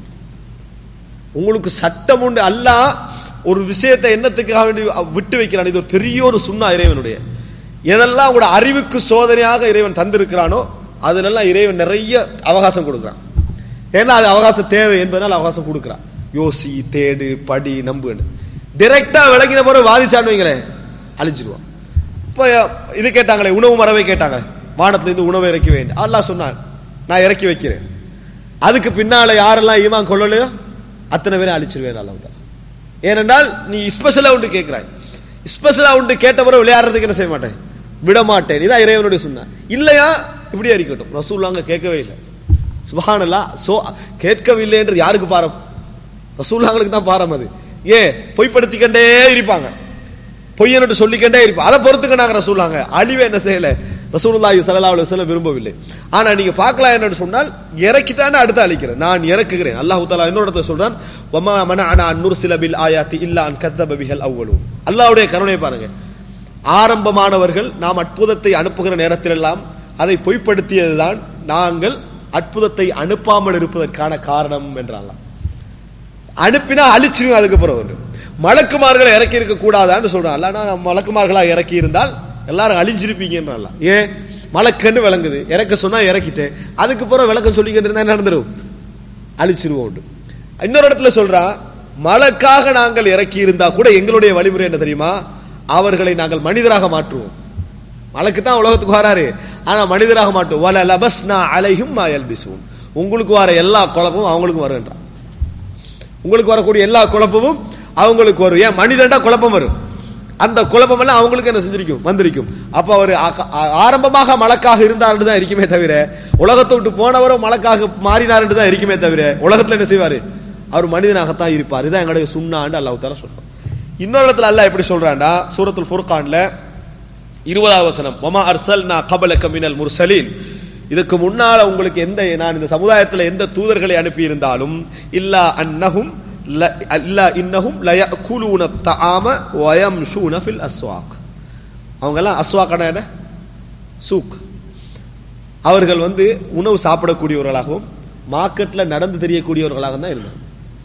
உங்களுக்கு சட்டம் உண்டு. அல்லாஹ் ஒரு விஷயத்தை என்னத்துக்காக வேண்டி விட்டு வைக்கிறான், இது ஒரு பெரிய ஒரு சுன்னா இறைவனுடைய. எதெல்லாம் உங்களோட அறிவுக்கு சோதனையாக இறைவன் தந்திருக்கிறானோ அதுலெல்லாம் இறைவன் நிறைய அவகாசம் கொடுக்கிறான். ஏன்னா அது அவகாசம் தேவை என்பதனால் அவகாசம் கொடுக்கிறான். யோசி, தேடு, படி, நம்பு. டைரக்டா விளங்கின பிறகு வாதிச்சான்னு வைங்களேன், அழிஞ்சிருவான். இப்ப இது கேட்டாங்களே, உணவு மரவை கேட்டாங்க, வானத்துல இருந்து உணவை இறக்கி வேண்டும். அல்லாஹ் சொன்னான், நான் இறக்கி வைக்கிறேன். அதுக்கு பின்னால யாரெல்லாம் ஈமான் கொள்ளலையோ அத்தனை பேரை அழிச்சிருவேன். அல்லாஹ் ஏனென்றால் நீ ஸ்பெஷலா உண்டு கேட்கிறாய், ஸ்பெஷலா உண்டு கேட்டவரை விளையாடுறதுக்கு என்ன செய்ய மாட்டேன், விட மாட்டேன். இதான் இறைவனுடைய சுன்னா. இல்லையா இப்படியா இருக்கட்டும். ரசூலுல்லாஹ் கேட்கவே இல்லை. சுப்ஹானல்லாஹ். சோ கேட்கவில்லை என்று யாருக்கு பாரம்? ரசூலுல்லாஹ்களுக்கு தான் பாரம். அது ஏ பொய்ப்படுத்திக்கண்டே இருப்பாங்க, பொய்யன்னு சொல்லிக்கண்டே இருப்பாங்க. அதை பொறுத்துக்கிட்டாங்க ரசூலுல்லாஹ். அழிவை என்ன செய்யல ரசூலுல்லாஹி ஸல்லல்லாஹு அலைஹி வஸல்லம் விரும்பவில்லை. ஆனா நீங்க பார்க்கலாம் என்னன்னு சொன்னால், இறக்கிட்டான்னு அடுத்து அழிக்கிறேன், நான் இறக்குகிறேன். அல்லாஹ் தஆலா இன்னொரு இடத்துல சொல்றான், வமா மனஅனா அன் நுர்சில பில் ஆயாத்தி இல்லா அன் கத்தப பிஹல் அவ்வலூன். அல்லாஹ்வுடைய கருணை பாருங்க. ஆரம்பமானவர்கள் நாம் அற்புதத்தை அனுப்புகிற நேரத்தில் எல்லாம் அதை பொய்ப்படுத்தியதுதான் நாங்கள் அற்புதத்தை அனுப்பாமல் இருப்பதற்கான காரணம் என்றாங்க. அனுப்பினா அழிச்சிருங்க. அதுக்கு பிறகு மலக்குமார்களை இறக்கி இருக்க கூடாதான்னு சொல்றான். அல்ல நான் மலக்குமார்களா இறக்கி இருந்தால் எல்லாரும் அழிஞ்சிருப்பீங்கன்றான். ஏன் மலக்குன்னு விளங்குது, இறக்க சொன்னா இறக்கிட்டேன், அதுக்கு பிறகு விளக்கம் சொல்லிக்கிட்டு இருந்தா நடந்துரும், அழிச்சிருவோம். இன்னொரு இடத்துல சொல்றா, மலக்காக நாங்கள் இறக்கி இருந்தா கூட எங்களுடைய வழிமுறை என்ன தெரியுமா, அவர்களை நாங்கள் மனிதராக மாற்றுவோம். மலக்கு தான் உலகத்துக்கு வராரு, ஆனா மனிதராக மாட்டுவோம். வல லபஸ்னா அலைஹிம் மா யல்பிஸூன். உங்களுக்கு வர எல்லா குழப்பமும் அவங்களுக்கு வருன்றான். உங்களுக்கு வரக்கூடிய எல்லா குழப்பமும் அவங்களுக்கு வரும். ஏன் மனிதன்டா குழப்பம் வரும், அந்த குழப்பம் எல்லாம் அவங்களுக்கு என்ன செஞ்சிருக்கும், வந்திருக்கும். அப்ப அவர் ஆரம்பமாக மலக்காக இருந்தார் தான் இருக்குமே தவிர, உலகத்தை விட்டு போனவரும் மலக்காக மாறினார் தான் இருக்குமே தவிர, உலகத்துல என்ன செய்வாரு, அவர் மனிதனாகத்தான் இருப்பார். இதான் எங்களுடைய சுன்னான்னு அல்லாஹ் தஆலா சொல்றான். இன்னொரு இடத்துல அல்லாஹ் எப்படி சொல்றான்டா, சூரத்துல் ஃபுர்கான்ல இருபதாவது வசனம், வமா அர்சல்னா கபலக மினல் முர்சலீன். இதுக்கு முன்னால உங்களுக்கு எந்த நான் இந்த சமுதாயத்தில் எந்த தூதர்களை அனுப்பி இருந்தாலும், இல்லா அன்னஹும் இல்லா இன்னஹும் லயஅகுலூன தஆம வயம்ஷூன ஃபில் அஸ்வாக். அவங்க எல்லாம் அஸ்வாக்னா என்ன, சூக். அவர்கள் வந்து உணவு சாப்பிடக்கூடியவர்களாகவும் மார்க்கெட்ல நடந்து தெரியக்கூடியவர்களாக தான் இருந்தாங்க.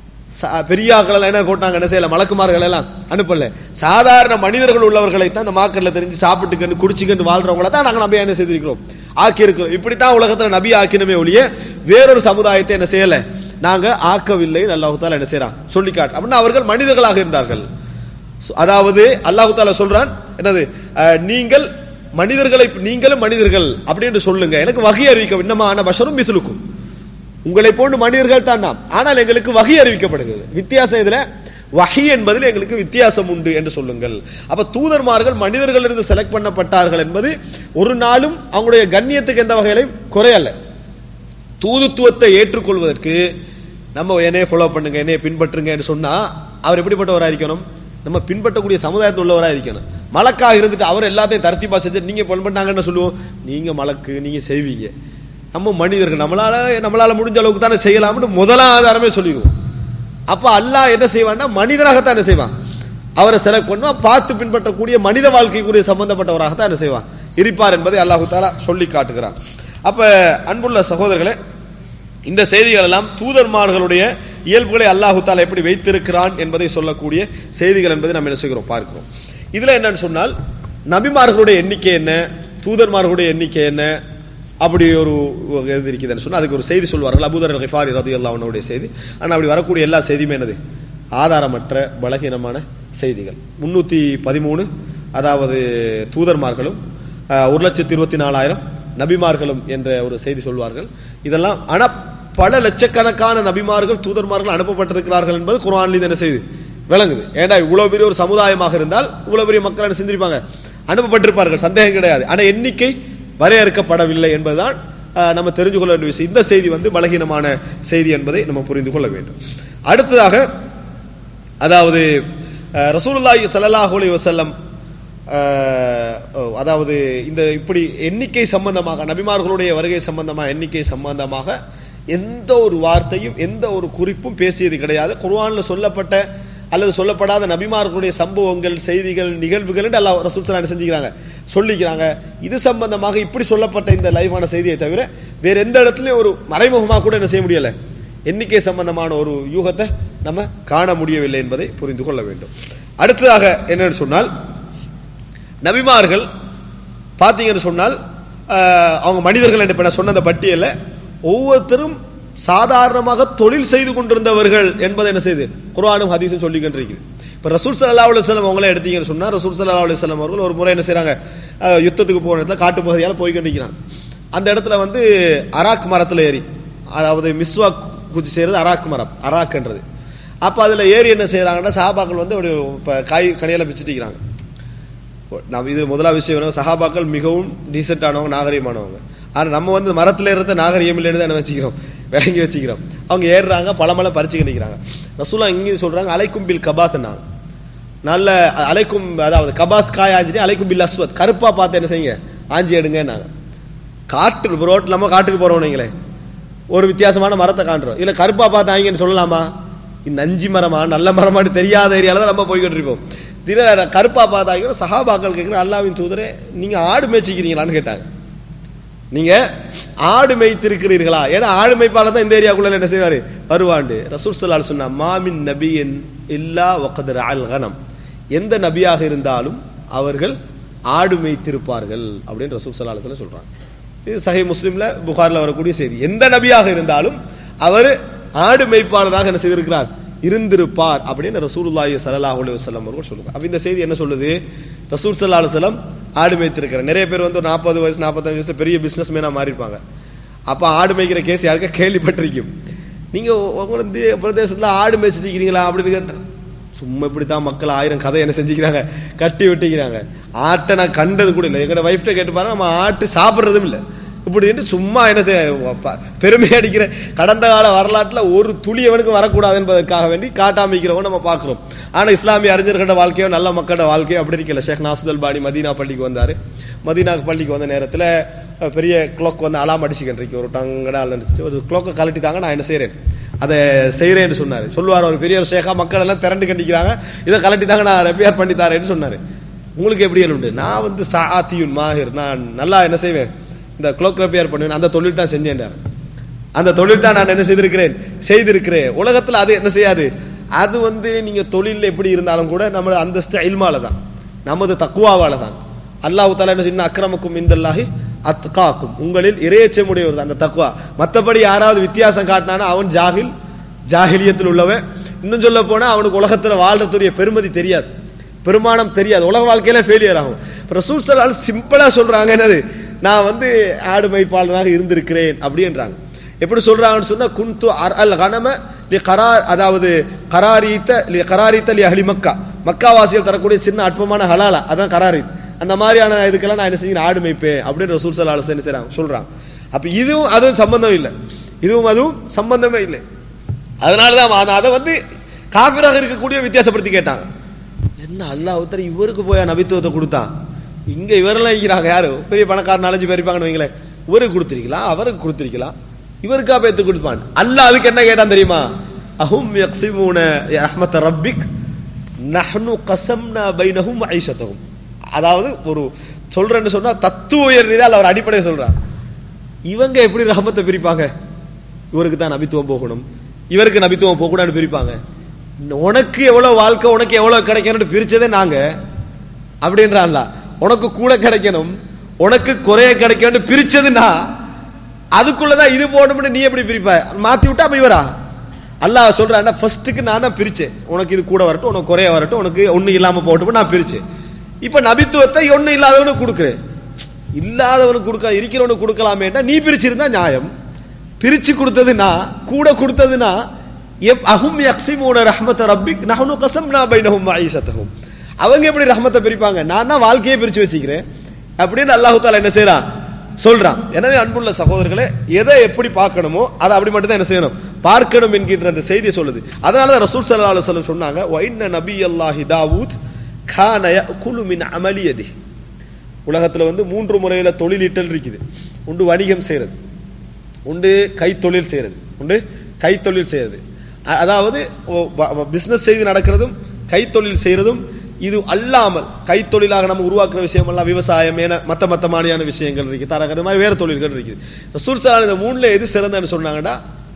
பெரிய ஆட்கள் என்ன போட்டாங்க, என்ன செய்யல, மலக்குமார்கள் எல்லாம் அனுப்பல. சாதாரண மனிதர்கள் உள்ளவர்களை தான் இந்த மார்க்கெட்ல தெரிஞ்சு சாப்பிட்டுக்கன்னு குடிச்சுக்கன்னு வாழ்றவங்கள தான் நாங்க நபியா என்ன செய்திருக்கிறோம், ஆக்கி இருக்கிறோம். இப்படித்தான் உலகத்துல நபி ஆக்கினமே ஒழிய வேறொரு சமுதாயத்தை என்ன செய்யல, நாங்க ஆக்கவில்லை. அல்லாஹ் தஆலா என்ன செய்றான் சொல்லி காட்டு. அப்படின்னா அவர்கள் மனிதர்களாக இருந்தார்கள். அதாவது அல்லாஹ் தஆலா சொல்றான் என்னது, நீங்கள் மனிதர்களை நீங்களும் மனிதர்கள் அப்படின்னு சொல்லுங்க, எனக்கு வகை அறிவிக்க, இன்னமா ஆன பஷரும் மிஸ்லுக்கும், உங்களை போன்று மனிதர்கள் தான் நாம், ஆனால் எங்களுக்கு வகை அறிவிக்கப்படுகிறது. வித்தியாசம் இதுல வஹி என்பதில் எங்களுக்கு வித்தியாசம் உண்டு என்று சொல்லுங்கள். அப்ப தூதர்மார்கள் மனிதர்கள் இருந்து செலக்ட் பண்ணப்பட்டார்கள் என்பது ஒரு நாளும் அவங்களுடைய கண்ணியத்துக்கு எந்த வகையிலும் குறையல்ல. தூதுத்துவத்தை ஏற்றுக்கொள்வதற்கு நம்ம என்னைய ஃபாலோ பண்ணுங்க, என்னைய பின்பற்றுங்க என்று சொன்னா அவர் எப்படிப்பட்டவராக இருக்கணும், நம்ம பின்பற்றக்கூடிய சமுதாயத்தில் உள்ளவராக இருக்கணும். மலக்காக இருந்துட்டு அவர் எல்லாத்தையும் தர்த்திபா செஞ்சு நீங்க பண்ணாங்கன்னு சொல்லுவோம், நீங்க மலக்கு, நீங்க செய்வீங்க, நம்ம மனிதர்கள், நம்மளால நம்மளால முடிஞ்ச அளவுக்கு தானே செய்யலாம்னு முதலாம் ஆதாரமே சொல்லிடுவோம். அப்ப அல்லாஹ் என்ன செய்வான்னா மனிதராகத்தான் என்ன செய்வான், அவரை செலக்ட் பண்ணுவான், பார்த்து பின்பற்றக்கூடிய மனித வாழ்க்கைக்குரிய சம்பந்தப்பட்டவராகத்தான் என்ன செய்வான் இருப்பார் என்பதை அல்லாஹு தஆலா சொல்லி காட்டுகிறான். அப்ப அன்புள்ள சகோதரர்களே, இந்த செய்திகள் எல்லாம் தூதர்மார்களுடைய இயல்புகளை அல்லாஹு தஆலா எப்படி வைத்திருக்கிறான் என்பதை சொல்லக்கூடிய செய்திகள் என்பதை நாம் என்ன செய்கிறோம் பார்க்கிறோம். இதுல என்னன்னு சொன்னால், நபிமார்களுடைய எண்ணிக்கை என்ன, தூதர்மார்களுடைய எண்ணிக்கை என்ன, அப்படி ஒரு இருக்குதுன்னு சொன்னா அதுக்கு ஒரு செய்தி சொல்வார்கள். அபூதர் அல் கிஃபாரி ரலியல்லாஹு அன்ஹுடைய செய்தி. ஆனா அப்படி வரக்கூடிய எல்லா செய்தியுமே என்னது, ஆதாரமற்ற பலகீனமான செய்திகள். முன்னூத்தி பதிமூணு அதாவது தூதர்மார்களும் ஒரு லட்சத்தி இருபத்தி நாலாயிரம் நபிமார்களும் என்ற ஒரு செய்தி சொல்வார்கள். இதெல்லாம் ஆனா பல லட்சக்கணக்கான நபிமார்கள் தூதர்மார்கள் அனுப்பப்பட்டிருக்கிறார்கள் என்பது குர்ஆனில் என்ன செய்து விளங்குது. ஏண்டா இவ்வளவு பெரிய ஒரு சமுதாயமாக இருந்தால் இவ்வளவு பெரிய மக்கள் என்ன செஞ்சிருப்பாங்க, அனுப்பப்பட்டிருப்பார்கள், சந்தேகம் கிடையாது. ஆனா எண்ணிக்கை வரையறுக்கப்படவில்லை என்பதுதான் நம்ம தெரிஞ்சு கொள்ள வேண்டிய விஷயம். இந்த செய்தி வந்து பலகீனமான செய்தி என்பதை நம்ம புரிந்து கொள்ள வேண்டும். அடுத்ததாக அதாவது ரசூலுல்லாஹி ஸல்லல்லாஹு அலைஹி வஸல்லம் அதாவது இந்த இப்படி எண்ணிக்கை சம்பந்தமாக, நபிமார்களுடைய வருகை சம்பந்தமாக, எண்ணிக்கை சம்பந்தமாக எந்த ஒரு வார்த்தையும் எந்த ஒரு குறிப்பும் பேசியது கிடையாது. குர்ஆன்ல சொல்லப்பட்ட அல்லது சொல்லப்படாத நபிமார்களுடைய சம்பவங்கள், செய்திகள், நிகழ்வுகள் என்று அல்லாஹ் ரசூல் ஸல்லல்லாஹு அலைஹி வஸல்லம் செஞ்சுக்கிறாங்க, சொல்லிக்கிறாங்க. இது சம்பந்தமாக இப்படி சொல்லப்பட்ட இந்த லைவான செய்தியை தவிர வேற எந்த இடத்துலயும் ஒரு மறைமுகமாக கூட என்ன செய்ய முடியல, எண்ணிக்கை சம்பந்தமான ஒரு யூகத்தை நம்ம காண முடியவில்லை என்பதை புரிந்து கொள்ள வேண்டும். அடுத்ததாக என்னன்னு சொன்னால், நபிமார்கள் பார்த்தீங்கன்னு சொன்னால் அவங்க மனிதர்கள் என்று சொன்ன அந்த பட்டியல ஒவ்வொருத்தரும் சாதாரணமாக தொழில் செய்து கொண்டிருந்தவர்கள் என்பதை என்ன செய்து குர்ஆனும் ஹதீஸும் சொல்லி கொண்டிருக்கிறது. இப்ப ரசூல் ஸல்லல்லாஹு அலைஹி வஸல்லம் அவங்களே எடுத்தீங்கன்னு சொன்னா, ரசூல் ஸல்லல்லாஹு அலைஹி வஸல்லம் அவர்கள் ஒரு முறை என்ன செய்றாங்க, யுத்தத்துக்கு போன இடத்துல காட்டு பகுதியால போய் கொண்டிருக்கிறாங்க. அந்த இடத்துல வந்து அராக் மரத்துல ஏறி, அதாவது மிஸ்வாக் குச்சி செய்யறது அராக் மரம், அராக்ன்றது அப்ப அதுல ஏறி என்ன செய்யறாங்கன்னா சஹாபாக்கள் வந்து ஒரு காய் கனியால பிச்சுட்டிக்கிறாங்க. நம்ம இது முதலாவது விஷயம், சஹாபாக்கள் மிகவும் டீசென்டானவங்க, நாகரிகமானவங்க. ஆனா நம்ம வந்து மரத்துல இருந்த நாகரிகம் இல்லைன்னு தான் வச்சுக்கிறோம், விளங்கி வச்சுக்கிறோம். அவங்க ஏறுறாங்க, பழமலை பறிச்சு கணிக்கிறாங்க. ரசூலுல்லாஹ் இங்க சொல்றாங்க அலைக்கும் பில் கபாத்னாங்க. நல்ல அலைக்கும், அதாவது கபாத் காய் ஆஞ்சி அலைக்கும் பில் அஸ்வத், கருப்பா பார்த்து என்ன செய்யுங்க ஆஞ்சி எடுங்க. நாங்க காட்டு ரோட்ல நம்ம காட்டுக்கு போறோம் நீங்களே, ஒரு வித்தியாசமான மரத்தை காட்டுறோம், இல்ல கருப்பா பார்த்து ஆங்கன்னு சொல்லலாமா? நஞ்சி மரமா நல்ல மரமானு தெரியாத ஏரியால தான் நம்ம போய்கிட்டு இருப்போம். தின கருப்பா பார்த்தாங்க. சஹாபாக்கள் கேட்கிற அல்லாஹ்வின் தூதரே நீங்க ஆடு மேய்ச்சிக்கிறீங்களான்னு கேட்டாங்க. நீங்க ஆடு மேய்த்திருக்கிறீர்களா? ஏன்னா ஆடு மேய்ப்பால தான் இந்த ஏரியாக்குள்ள என்ன செய்வாரு வருவாண்டு. ரசூல் ஸல்லல்லாஹு அலைஹி வஸல்லம் மாமின் நபியின் இல்லா வகத் ரஅல் கனம், எந்த நபியாக இருந்தாலும் அவர்கள் ஆடு மேய்த்திருப்பார்கள் அப்படின்னு ரசூல் ஸல்லல்லாஹு அலைஹி வஸல்லம் சொல்றாங்க. இது சஹீஹ் முஸ்லிம்ல புகாரில் வரக்கூடிய செய்தி. எந்த நபியாக இருந்தாலும் அவர் ஆடு மேய்ப்பாளராக என்ன செய்திருக்கிறார், இருந்திருப்பார் அப்படின்னு ரசூலுல்லாஹி ஸல்லல்லாஹு அலைஹி வஸல்லம் அவர்கள் சொல்றாங்க. அப்ப இந்த செய்தி என்ன சொல்லுது? ரசூல் ஸல்லல்லாஹு அலைஹி வஸல்லம் ஆடு மேய்த்திருக்கிற நிறைய பேர் வந்து நாற்பது வயசு நாற்பத்தஞ்சு வயசுல பெரிய பிசினஸ் மேனா மாறி இருப்பாங்க. அப்ப ஆடு மேய்க்கிற கேஸ் யாருக்க கேள்விப்பட்டிருக்கும். நீங்க உங்க பிரதேசத்துல ஆடு மேய்ச்சிருக்கிறீங்களா அப்படின்னு கேட்ட சும்மா இப்படித்தான் மக்கள் ஆயிரம் கதை என்ன செஞ்சுக்கிறாங்க, கட்டி விட்டுக்கிறாங்க. ஆட்டை நான் கண்டது கூட இல்லை. எங்கட வைஃப்ட கேட்டு பாருங்க, நம்ம ஆட்டு சாப்பிட்றதும் இல்லை. இப்படி சும்மா என்ன செய்ய பெருமை அடிக்கிற கடந்த கால வரலாற்றுல ஒரு துளியவனுக்கு வரக்கூடாது என்பதற்காக வேண்டி காட்டாமிக்கிறவங்க நம்ம பார்க்கிறோம். ஆனா இஸ்லாமிய அறிஞர்களோட வாழ்க்கையோ நல்ல மக்களோட வாழ்க்கையோ அப்படி இருக்கல. ஷேக் நாசுத் அல்பானி மதீனா பள்ளிக்கு வந்தாரு. மதீனா பள்ளிக்கு வந்த நேரத்துல பெரிய கிளாக் வந்து அலாம் அடிச்சுக்கிட்டு ஒரு டங்கடா அடிச்சுட்டு ஒரு கிளாக்கை கழட்டி தாங்க, நான் என்ன செய்யறேன் அதை செய்யறேன்னு சொன்னாரு. சொல்லுவார் ஒரு பெரிய ஒரு ஷேகா, மக்கள் எல்லாம் திரண்டு கண்டிக்கிறாங்க, இதை கழட்டி தாங்க நான் ரெப்பேர் பண்ணி தரேன்னு சொன்னாரு. உங்களுக்கு எப்படி உண்டு? நான் வந்து சாத்தியுன் மாஹிர், நான் நல்லா என்ன செய்வேன், இந்த கிளாக் ரிப்பேர் பண்ணுவேன், அந்த தொழில் தான் செஞ்சேன், அந்த தொழில் தான் நான் என்ன செய்திருக்கிறேன் செய்திருக்கிறேன். உலகத்துல அது என்ன செய்யாது, அது வந்து நீங்க தொழில் எப்படி இருந்தாலும் கூட நம்ம அந்தஸ்து இல்மால தான், நமது தக்குவாவால தான். அல்லாஹ் தஆலா என்ன சொன்னா, அக்ரமக்கும் இன்தல்லாஹி அத்காக்கும், உங்களில் இறையச்சமுடையவர் அந்த தக்குவா. மற்றபடி யாராவது வித்தியாசம் காட்டினானா அவன் ஜாஹில், ஜாஹிலியத்தில் உள்ளவன். இன்னும் சொல்ல போனா அவனுக்கு உலகத்துல வாழ்றதுடைய பெருமதி தெரியாது, பெருமானம் தெரியாது, உலக வாழ்க்கையில ஃபெயிலியர் ஆகும். ரசூல் ஸல்லல்லாஹு அலைஹி வஸல்லம் சிம்பிளா சொல்றாங்க, என்னது, நான் வந்து ஆடு மேய்ப்பாளராக இருந்திருக்கிறேன் அப்படின்றாங்க. எப்படி சொல்றாங்கன்னு சொன்னா, குன்து அல் கனம லி கரார், அதாவது கராரீத்த லி கராரீத்த லி அஹ்லி மக்கா, மக்கா வாசிகள் தரக்கூடிய சின்ன அற்பமான ஹலாலா, அதான் கராரீத். அந்த மாதிரியான இதுக்கெல்லாம் நான் என்ன செய்ய ஆடு மேய்ப்பேன் அப்படின்னு ரசூல் ஸல்லல்லாஹு அலைஹி வஸல்லம் என்ன செய்றாங்க சொல்றாங்க. அப்ப இதுவும் அதுவும் சம்பந்தம் இல்லை, இதுவும் அதுவும் சம்பந்தமே இல்லை. அதனாலதான் அதை வந்து காஃபிராக இருக்கக்கூடிய வித்தியாசப்படுத்தி கேட்டாங்க. என்ன அல்லாஹ் ஒருத்தர் இவருக்கு போய் நபித்துவத்தை கொடுத்தான், இங்க இவரெல்லாம் இருக்கிறாங்க, யாரு பெரிய பணக்காரர் நாலஞ்சு பேர் இருப்பாங்கன்னு வைங்களேன், இவருக்கு கொடுத்திருக்கலாம், அவருக்கு கொடுத்திருக்கலாம், இவருக்கா பேத்து கொடுப்பான். அல்லாஹ் அதுக்கு என்ன கேட்டான் தெரியுமா? அஹும் யக்ஸிமூன ரஹ்மத் ரப்பிக் நஹ்னு கஸம்னா பைனஹும் ஐஷதஹும். அதாவது ஒரு சொல்றேன்னு சொன்னா தத்துவ உயர் ரீதியா அவர் அடிப்படையை சொல்றார். இவங்க எப்படி ரஹமத்தை பிரிப்பாங்க? இவருக்கு தான் நபித்துவம் போகணும், இவருக்கு நபித்துவம் போக கூடாதுன்னு பிரிப்பாங்க. உனக்கு எவ்வளவு வாழ்க்கை, உனக்கு எவ்வளவு கிடைக்கணும் பிரிச்சதே நாங்க அப்படின்றான்ல. உனக்கு கூட கிடைக்கணும், உனக்கு குறைய கிடைக்கணும் பிரிச்சதுன்னா அதுக்குள்ளதான் இது போடணும்னு நீ எப்படி பிரிப்ப? மாத்தி விட்டா அப்ப இவரா? அல்லாஹ் சொல்றான், ஃபர்ஸ்ட்டுக்கு நான் தான் பிரிச்சேன், உனக்கு இது கூட வரட்டும், உனக்கு குறைய வரட்டும், உனக்கு ஒண்ணு இல்லாம போகட்டும், நான் பிரிச்சேன். இப்ப நபித்துவத்தை ஒண்ணு இல்லாதவனுக்கு கொடுக்குறேன், இல்லாதவனுக்கு கொடுக்க இருக்கிறவனுக்கு கொடுக்கலாமேட்டா நீ பிரிச்சிருந்தா நியாயம். பிரிச்சு கொடுத்ததுன்னா, கூட கொடுத்ததுன்னா, அஹும் யக்ஸிமூன ரஹ்மத் ரப்பிக் நஹ்னு கஸம்னா பைனஹும் மஈஷத்தஹும். அவங்க எப்படி ரஹ்மத்தை பிரிப்பாங்க? நான் தான் வாழ்க்கையை பிரிச்சு வச்சுக்கிறேன் அப்படின்னு அல்லாஹ் தஆலா என்ன செய்றான் சொல்றான். எனவே அன்புள்ள சகோதரர்களே, எதை எப்படி பார்க்கணுமோ அதை அப்படி மட்டும் தான் என்ன செய்யணும், பார்க்கணும் என்கின்ற அந்த செய்தி சொல்லுது. அதனாலதான் ரசூல் ஸல்லல்லாஹு அலைஹி வஸல்லம் சொன்னாங்க, வ இன்ன நபியல்லாஹி தாவூத் கான யஅகுலு மின் அமலி யதிஹி. உலகத்துல வந்து மூன்று முறையில தொழிலீட்டல் இருக்குது. உண்டு வணிகம் செய்யறது, உண்டு கைத்தொழில் செய்யறது, உண்டு கைத்தொழில் செய்யறது. அதாவது பிசினஸ் செய்து நடக்கிறதும் கைத்தொழில் செய்யறதும். இது அல்லாமல் கைத்தொழிலாக நம்ம உருவாக்குற விஷயம் எல்லாம் விவசாயம், மத்த மத்த மாதிரியான விஷயங்கள் இருக்கு, தரகர் மாதிரி வேற தொழில்கள் இருக்குது. ரசூல் ஸல்லல்லாஹு அலைஹி வஸல்லம் இந்த மூணுல எது சிறந்தன்னு சொன்னாங்கன்னா,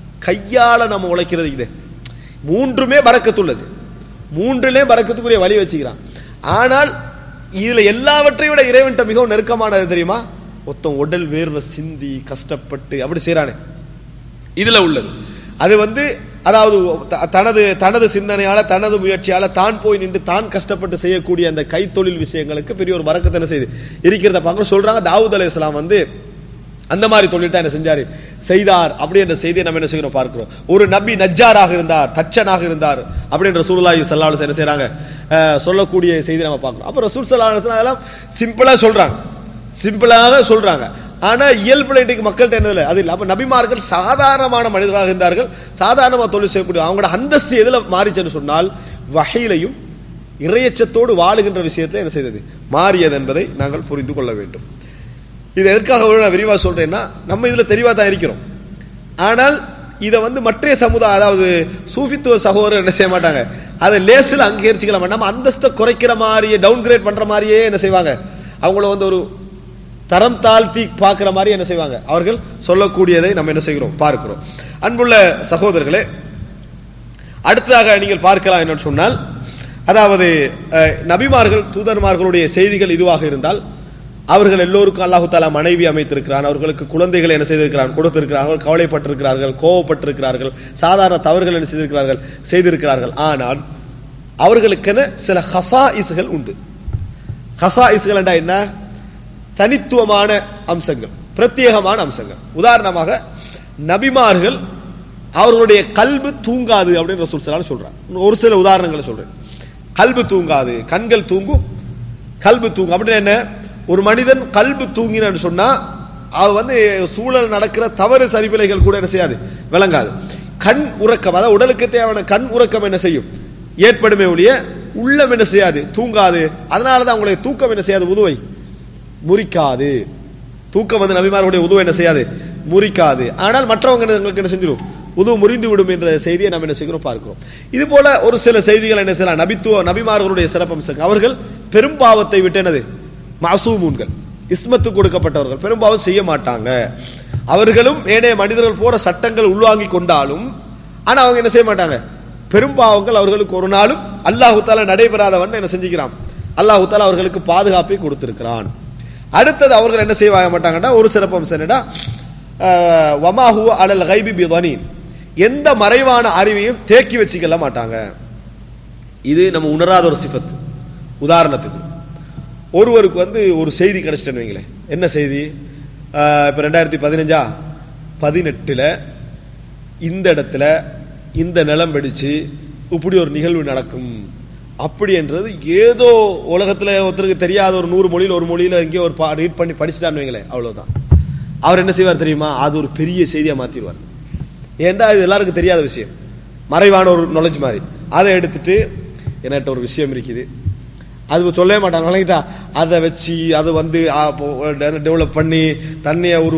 கையால நம்ம உழைக்கிறது. இது மூன்றுமே பரக்கத்துள்ளது, மூன்றிலே பரக்கத்துக்குரிய வழி வச்சுக்கிறான். ஆனால் இதுல எல்லாவற்றையும் விட இறைவன்ட்ட மிகவும் நெருக்கமானது தெரியுமா? மொத்தம் உடல் வேர்வை சிந்தி கஷ்டப்பட்டு அப்படி செய்யறானே, இதுல உள்ளது. அது வந்து அதாவது தனது தனது சிந்தனையால தனது முயற்சியால தான் போய் நின்று தான் கஷ்டப்பட்டு செய்யக்கூடிய அந்த கைத்தொழில் விஷயங்களுக்கு பெரிய ஒரு பரக்கத்தை செய்து இருக்கிறத பார்க்க சொல்றாங்க. தாவூத் அலைஹிஸ்ஸலாம் வந்து அந்த மாதிரி தொழில் தான் என்ன செஞ்சாரு செய்தார். அப்படி என்ற செய்தியை நம்ம என்ன செய்யறோம் பார்க்கிறோம். ஒரு நபி நஜ்ஜாராக இருந்தார், தச்சனாக இருந்தார் அப்படின்ற ரசூலுல்லாஹி ஸல்லல்லாஹு அலைஹி வஸல்லம் என்ன செய்றாங்க சொல்லக்கூடிய செய்தி நம்ம பார்க்கிறோம். அப்ப ரசூல் ஸல்லல்லாஹு அலைஹி வஸல்லம் அதெல்லாம் சிம்பிளா சொல்றாங்க, சிம்பிளாக சொல்றாங்க. ஆனா இயல்புல இன்றைக்கு மக்கள்கிட்ட என்ன இல்லை அது இல்லை. அப்ப நபிமார்கள் சாதாரணமான மனிதராக இருந்தார்கள், சாதாரணமா தொழில் செய்யக்கூடிய அவங்களோட அந்தஸ்து எதுல மாறிச்சுன்னு சொன்னால் வஹீலையும் இறையச்சத்தோடு வாழுகின்ற விஷயத்துல என்ன செய்தது மாறியது என்பதை நாங்கள் புரிந்து கொள்ள வேண்டும். இது எதற்காக நான் விரிவா சொல்றேன்னா, நம்ம இதுல தெளிவா தான் இருக்கிறோம். ஆனால் இதை வந்து மற்ற சமுதாயம், அதாவது சூஃபித்துவ சகோதரர் என்ன செய்ய மாட்டாங்க, அதை லேசில் அங்கீகரிச்சுக்கலாம். நம்ம அந்தஸ்தை குறைக்கிற மாதிரியே, டவுன் கிரேட் பண்ற மாதிரியே என்ன செய்வாங்க, அவங்கள வந்து ஒரு தரம் தாழ்த்தி பார்க்கிற மாதிரி என்ன செய்வாங்க, அவர்கள் சொல்லக்கூடியதை நம்ம என்ன செய்கிறோம் பார்க்கிறோம். அன்புள்ள சகோதரர்களே, அடுத்ததாக நீங்கள் பார்க்கலாம் என்னன்னு சொன்னால், அதாவது நபிமார்கள் தூதர்மார்களுடைய செய்திகள் இதுவாக இருந்தால், அவர்கள் எல்லோருக்கும் அல்லாஹு தஆலா மனைவி அமைத்திருக்கிறான், அவர்களுக்கு குழந்தைகளை என்ன செய்திருக்கிறான் கொடுத்திருக்கிறார்கள், கவலைப்பட்டிருக்கிறார்கள், கோவப்பட்டிருக்கிறார்கள், சாதாரண தவறுகள் என்ன செய்திருக்கிறார்கள் செய்திருக்கிறார்கள். ஆனால் அவர்களுக்கென சில ஹசாயிஸ்கள் உண்டு. ஹசாயிஸ்கள் என்றா என்ன, தனித்துவமான அம்சங்கள், பிரத்யேகமான அம்சங்கள். உதாரணமாக நபிமார்கள் அவர்களுடைய கல்பு தூங்காது அப்படின்னு ரசூல் ஸல்லல்லாஹு அலைஹி வஸல்லம் சொல்றாங்க. ஒரு சில உதாரணங்களை சொல்றேன். கல்பு தூங்காது, கண்கள் தூங்கும், கல்பு தூங்கும். அப்படின்னு என்ன, ஒரு மனிதன் கல்பு தூங்கினு சொன்னா அது வந்து சூழல் நடக்கிற தவறு சரிபிழைகள் கூட என்ன செய்யாது, விளங்காது. கண் உறக்கம், அதாவது உடலுக்கு தேவையான கண் உறக்கம் என்ன செய்யும், ஏற்படுமே ஒழிய உள்ளம் என்ன செய்யாது, தூங்காது. அதனாலதான் அவங்களுடைய தூக்கம் என்ன செய்யாது, உதுவை முறிக்காது. தூக்கம் வந்து நபிமார்களுடைய உதுவை என்ன செய்யாது, முறிக்காது. ஆனால் மற்றவங்க என்ன செஞ்சிடும், உது முறிந்து விடும் என்ற செய்தியை நம்ம என்ன செய்கிறோம் பார்க்கிறோம். இது போல ஒரு சில செய்திகள் என்ன செய்யலாம், நபித்துவ நபிமார்களுடைய சிறப்பம்சங்கள். அவர்கள் பெரும்பாவத்தை விட்டு என்னது மாசூமூன்கள், இஸ்மத்து கொடுக்கப்பட்டவர்கள், பெரும்பாவம் செய்ய மாட்டாங்க. அவர்களும் ஏனைய மனிதர்கள் போற சட்டங்கள் உள்வாங்கி கொண்டாலும், ஆனா அவங்க என்ன செய்ய மாட்டாங்க, பெரும்பாவங்கள் அவர்களுக்கு ஒரு நாளும் அல்லாஹு தஆலா நடைபெறாதவன் என்ன செஞ்சுக்கிறான், அல்லாஹு தஆலா அவர்களுக்கு பாதுகாப்பை கொடுத்திருக்கிறான். அடுத்தது அவர்கள் என்ன செய்ய மாட்டாங்கன்னா, ஒரு சிறப்பம்சம் என்னடா, வமா ஹுவ அலல் கைபி பிதனீன், எந்த மறைவான அறிவையும் தேக்கி வச்சுக்கல மாட்டாங்க. இது நம்ம உணராத ஒரு சிஃபத். உதாரணத்துக்கு ஒருவருக்கு வந்து ஒரு செய்தி கிடைச்சிட்டேன்னு வைங்களேன். என்ன செய்தி, இப்ப ரெண்டாயிரத்தி பதினஞ்சா பதினெட்டுல இந்த இடத்துல இந்த நிலம் வெடிச்சு இப்படி ஒரு நிகழ்வு நடக்கும் அப்படி என்றது ஏதோ உலகத்துல ஒருத்தருக்கு தெரியாத ஒரு நூறு மொழியில் ஒரு மொழியில எங்கேயோ ஒரு ரீட் பண்ணி படிச்சுட்டான்னு வைங்களேன், அவ்வளவுதான். அவர் என்ன செய்வார் தெரியுமா, அது ஒரு பெரிய செய்தியா மாத்திடுவார். ஏன்டா இது எல்லாருக்கும் தெரியாத விஷயம், மறைவான ஒரு நாலேஜ் மாதிரி. அதை எடுத்துட்டு என்கிட்ட ஒரு விஷயம் இருக்குது, அது சொல்லவே மாட்டாங்க, வழங்கிட்டா அதை வச்சு அதை வந்து டெவலப் பண்ணி தன்னைய ஒரு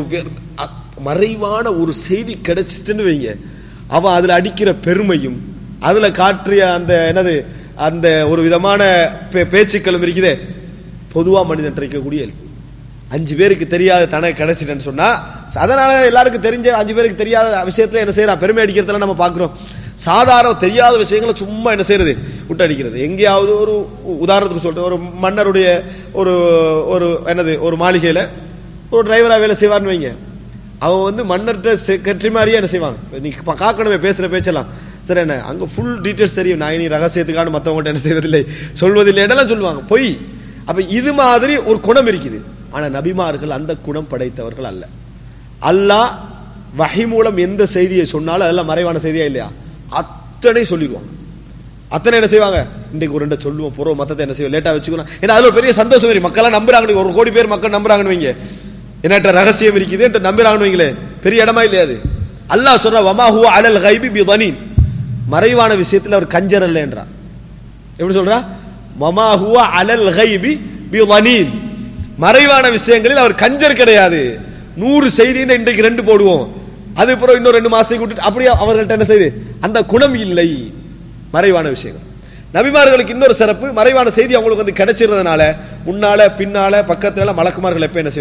மறைவான ஒரு செய்தி கிடைச்சிட்டுன்னு வைங்க, அவன் அதுல அடிக்கிற பெருமையும் அதுல காற்றிய அந்த என்னது அந்த ஒரு விதமான பேச்சுக்களும் இருக்குதே, பொதுவா மனிதன் இருக்கக்கூடிய அஞ்சு பேருக்கு தெரியாத தனக்கு கிடைச்சிட்டேன்னு சொன்னா, அதனால எல்லாருக்கும் தெரிஞ்ச அஞ்சு பேருக்கு தெரியாத விஷயத்துல என்ன செய்யறான், பெருமை அடிக்கிறதுல நம்ம பாக்குறோம். சாதாரண தெரியாத விஷயங்களை சும்மா என்ன செய்யறது, விட்டு அடிக்கிறது. எங்கேயாவது ஒரு உதாரணத்துக்கு சொல்றேன், ஒரு மன்னருடைய ஒரு ஒரு என்னது ஒரு மாளிகையில ஒரு டிரைவரா வேலை செய்வார்னு வைங்க, அவன் வந்து மன்னர்கிட்ட செக்ரட்டரி மாதிரியே என்ன செய்வாங்க, நீ காக்கணுமே பேசுற பேச்செல்லாம் சரி என்ன, அங்க ஃபுல் டீடைல்ஸ் தெரியும், நான் இனி ரகசியத்துக்கான மத்தவங்கள்ட்ட என்ன செய்வதில்லை சொல்வதில்லை என்னெல்லாம் சொல்லுவாங்க, பொய். அப்ப இது மாதிரி ஒரு குணம் இருக்குது. ஆனா நபிமார்கள் அந்த குணம் படைத்தவர்கள் அல்ல. அல்லாஹ் வஹி மூலம் எந்த செய்தியை சொன்னாலும் அதெல்லாம் மறைவான செய்தியா இல்லையா, அத்தனை சொல்லிடுவாங்க. அத்தனை என்ன செய்வாங்க, இன்றைக்கு ஒரு ரெண்டு சொல்லுவோம் புறவு மத்தத்தை என்ன செய்வோம் லேட்டா வச்சுக்கணும். ஏன்னா அதுல ஒரு பெரிய சந்தோஷம் இருக்கு, மக்கள் நம்புறாங்க, ஒரு கோடி பேர் மக்கள் நம்புறாங்கன்னு வைங்க, என்னட்ட ரகசியம் இருக்குது என்று நம்புறாங்கன்னு வைங்களே, பெரிய இடமா இல்லையா அது. அல்லாஹ் சொல்ற வமா ஹுவ அலல் கைபி பிதனீன், மறைவான விஷயத்தில் அவர் கஞ்சர் அல்ல என்றார். எப்படி சொல்றா, வமா ஹுவ அலல் கைபி பிதனீன், மறைவான விஷயங்களில் அவர் கஞ்சர் கிடையாது. நூறு செய்தி இன்றைக்கு ரெண்டு போடுவோம், அது பிறகு இன்னும் ரெண்டு மாசத்துக்கு விட்டுட்டு அப்படியே அவர்கள்ட்ட என்ன செய்து அந்த குணம் இல்லை மறைவான விஷயங்கள். நபிமார்களுக்கு இன்னொரு சிறப்பு, மறைவான செய்தி அவங்களுக்கு வந்து கிடைச்சிருந்ததுனால முன்னால பின்னால பக்கத்துல மலக்குமார்கள் எப்ப என்ன செய்வாங்க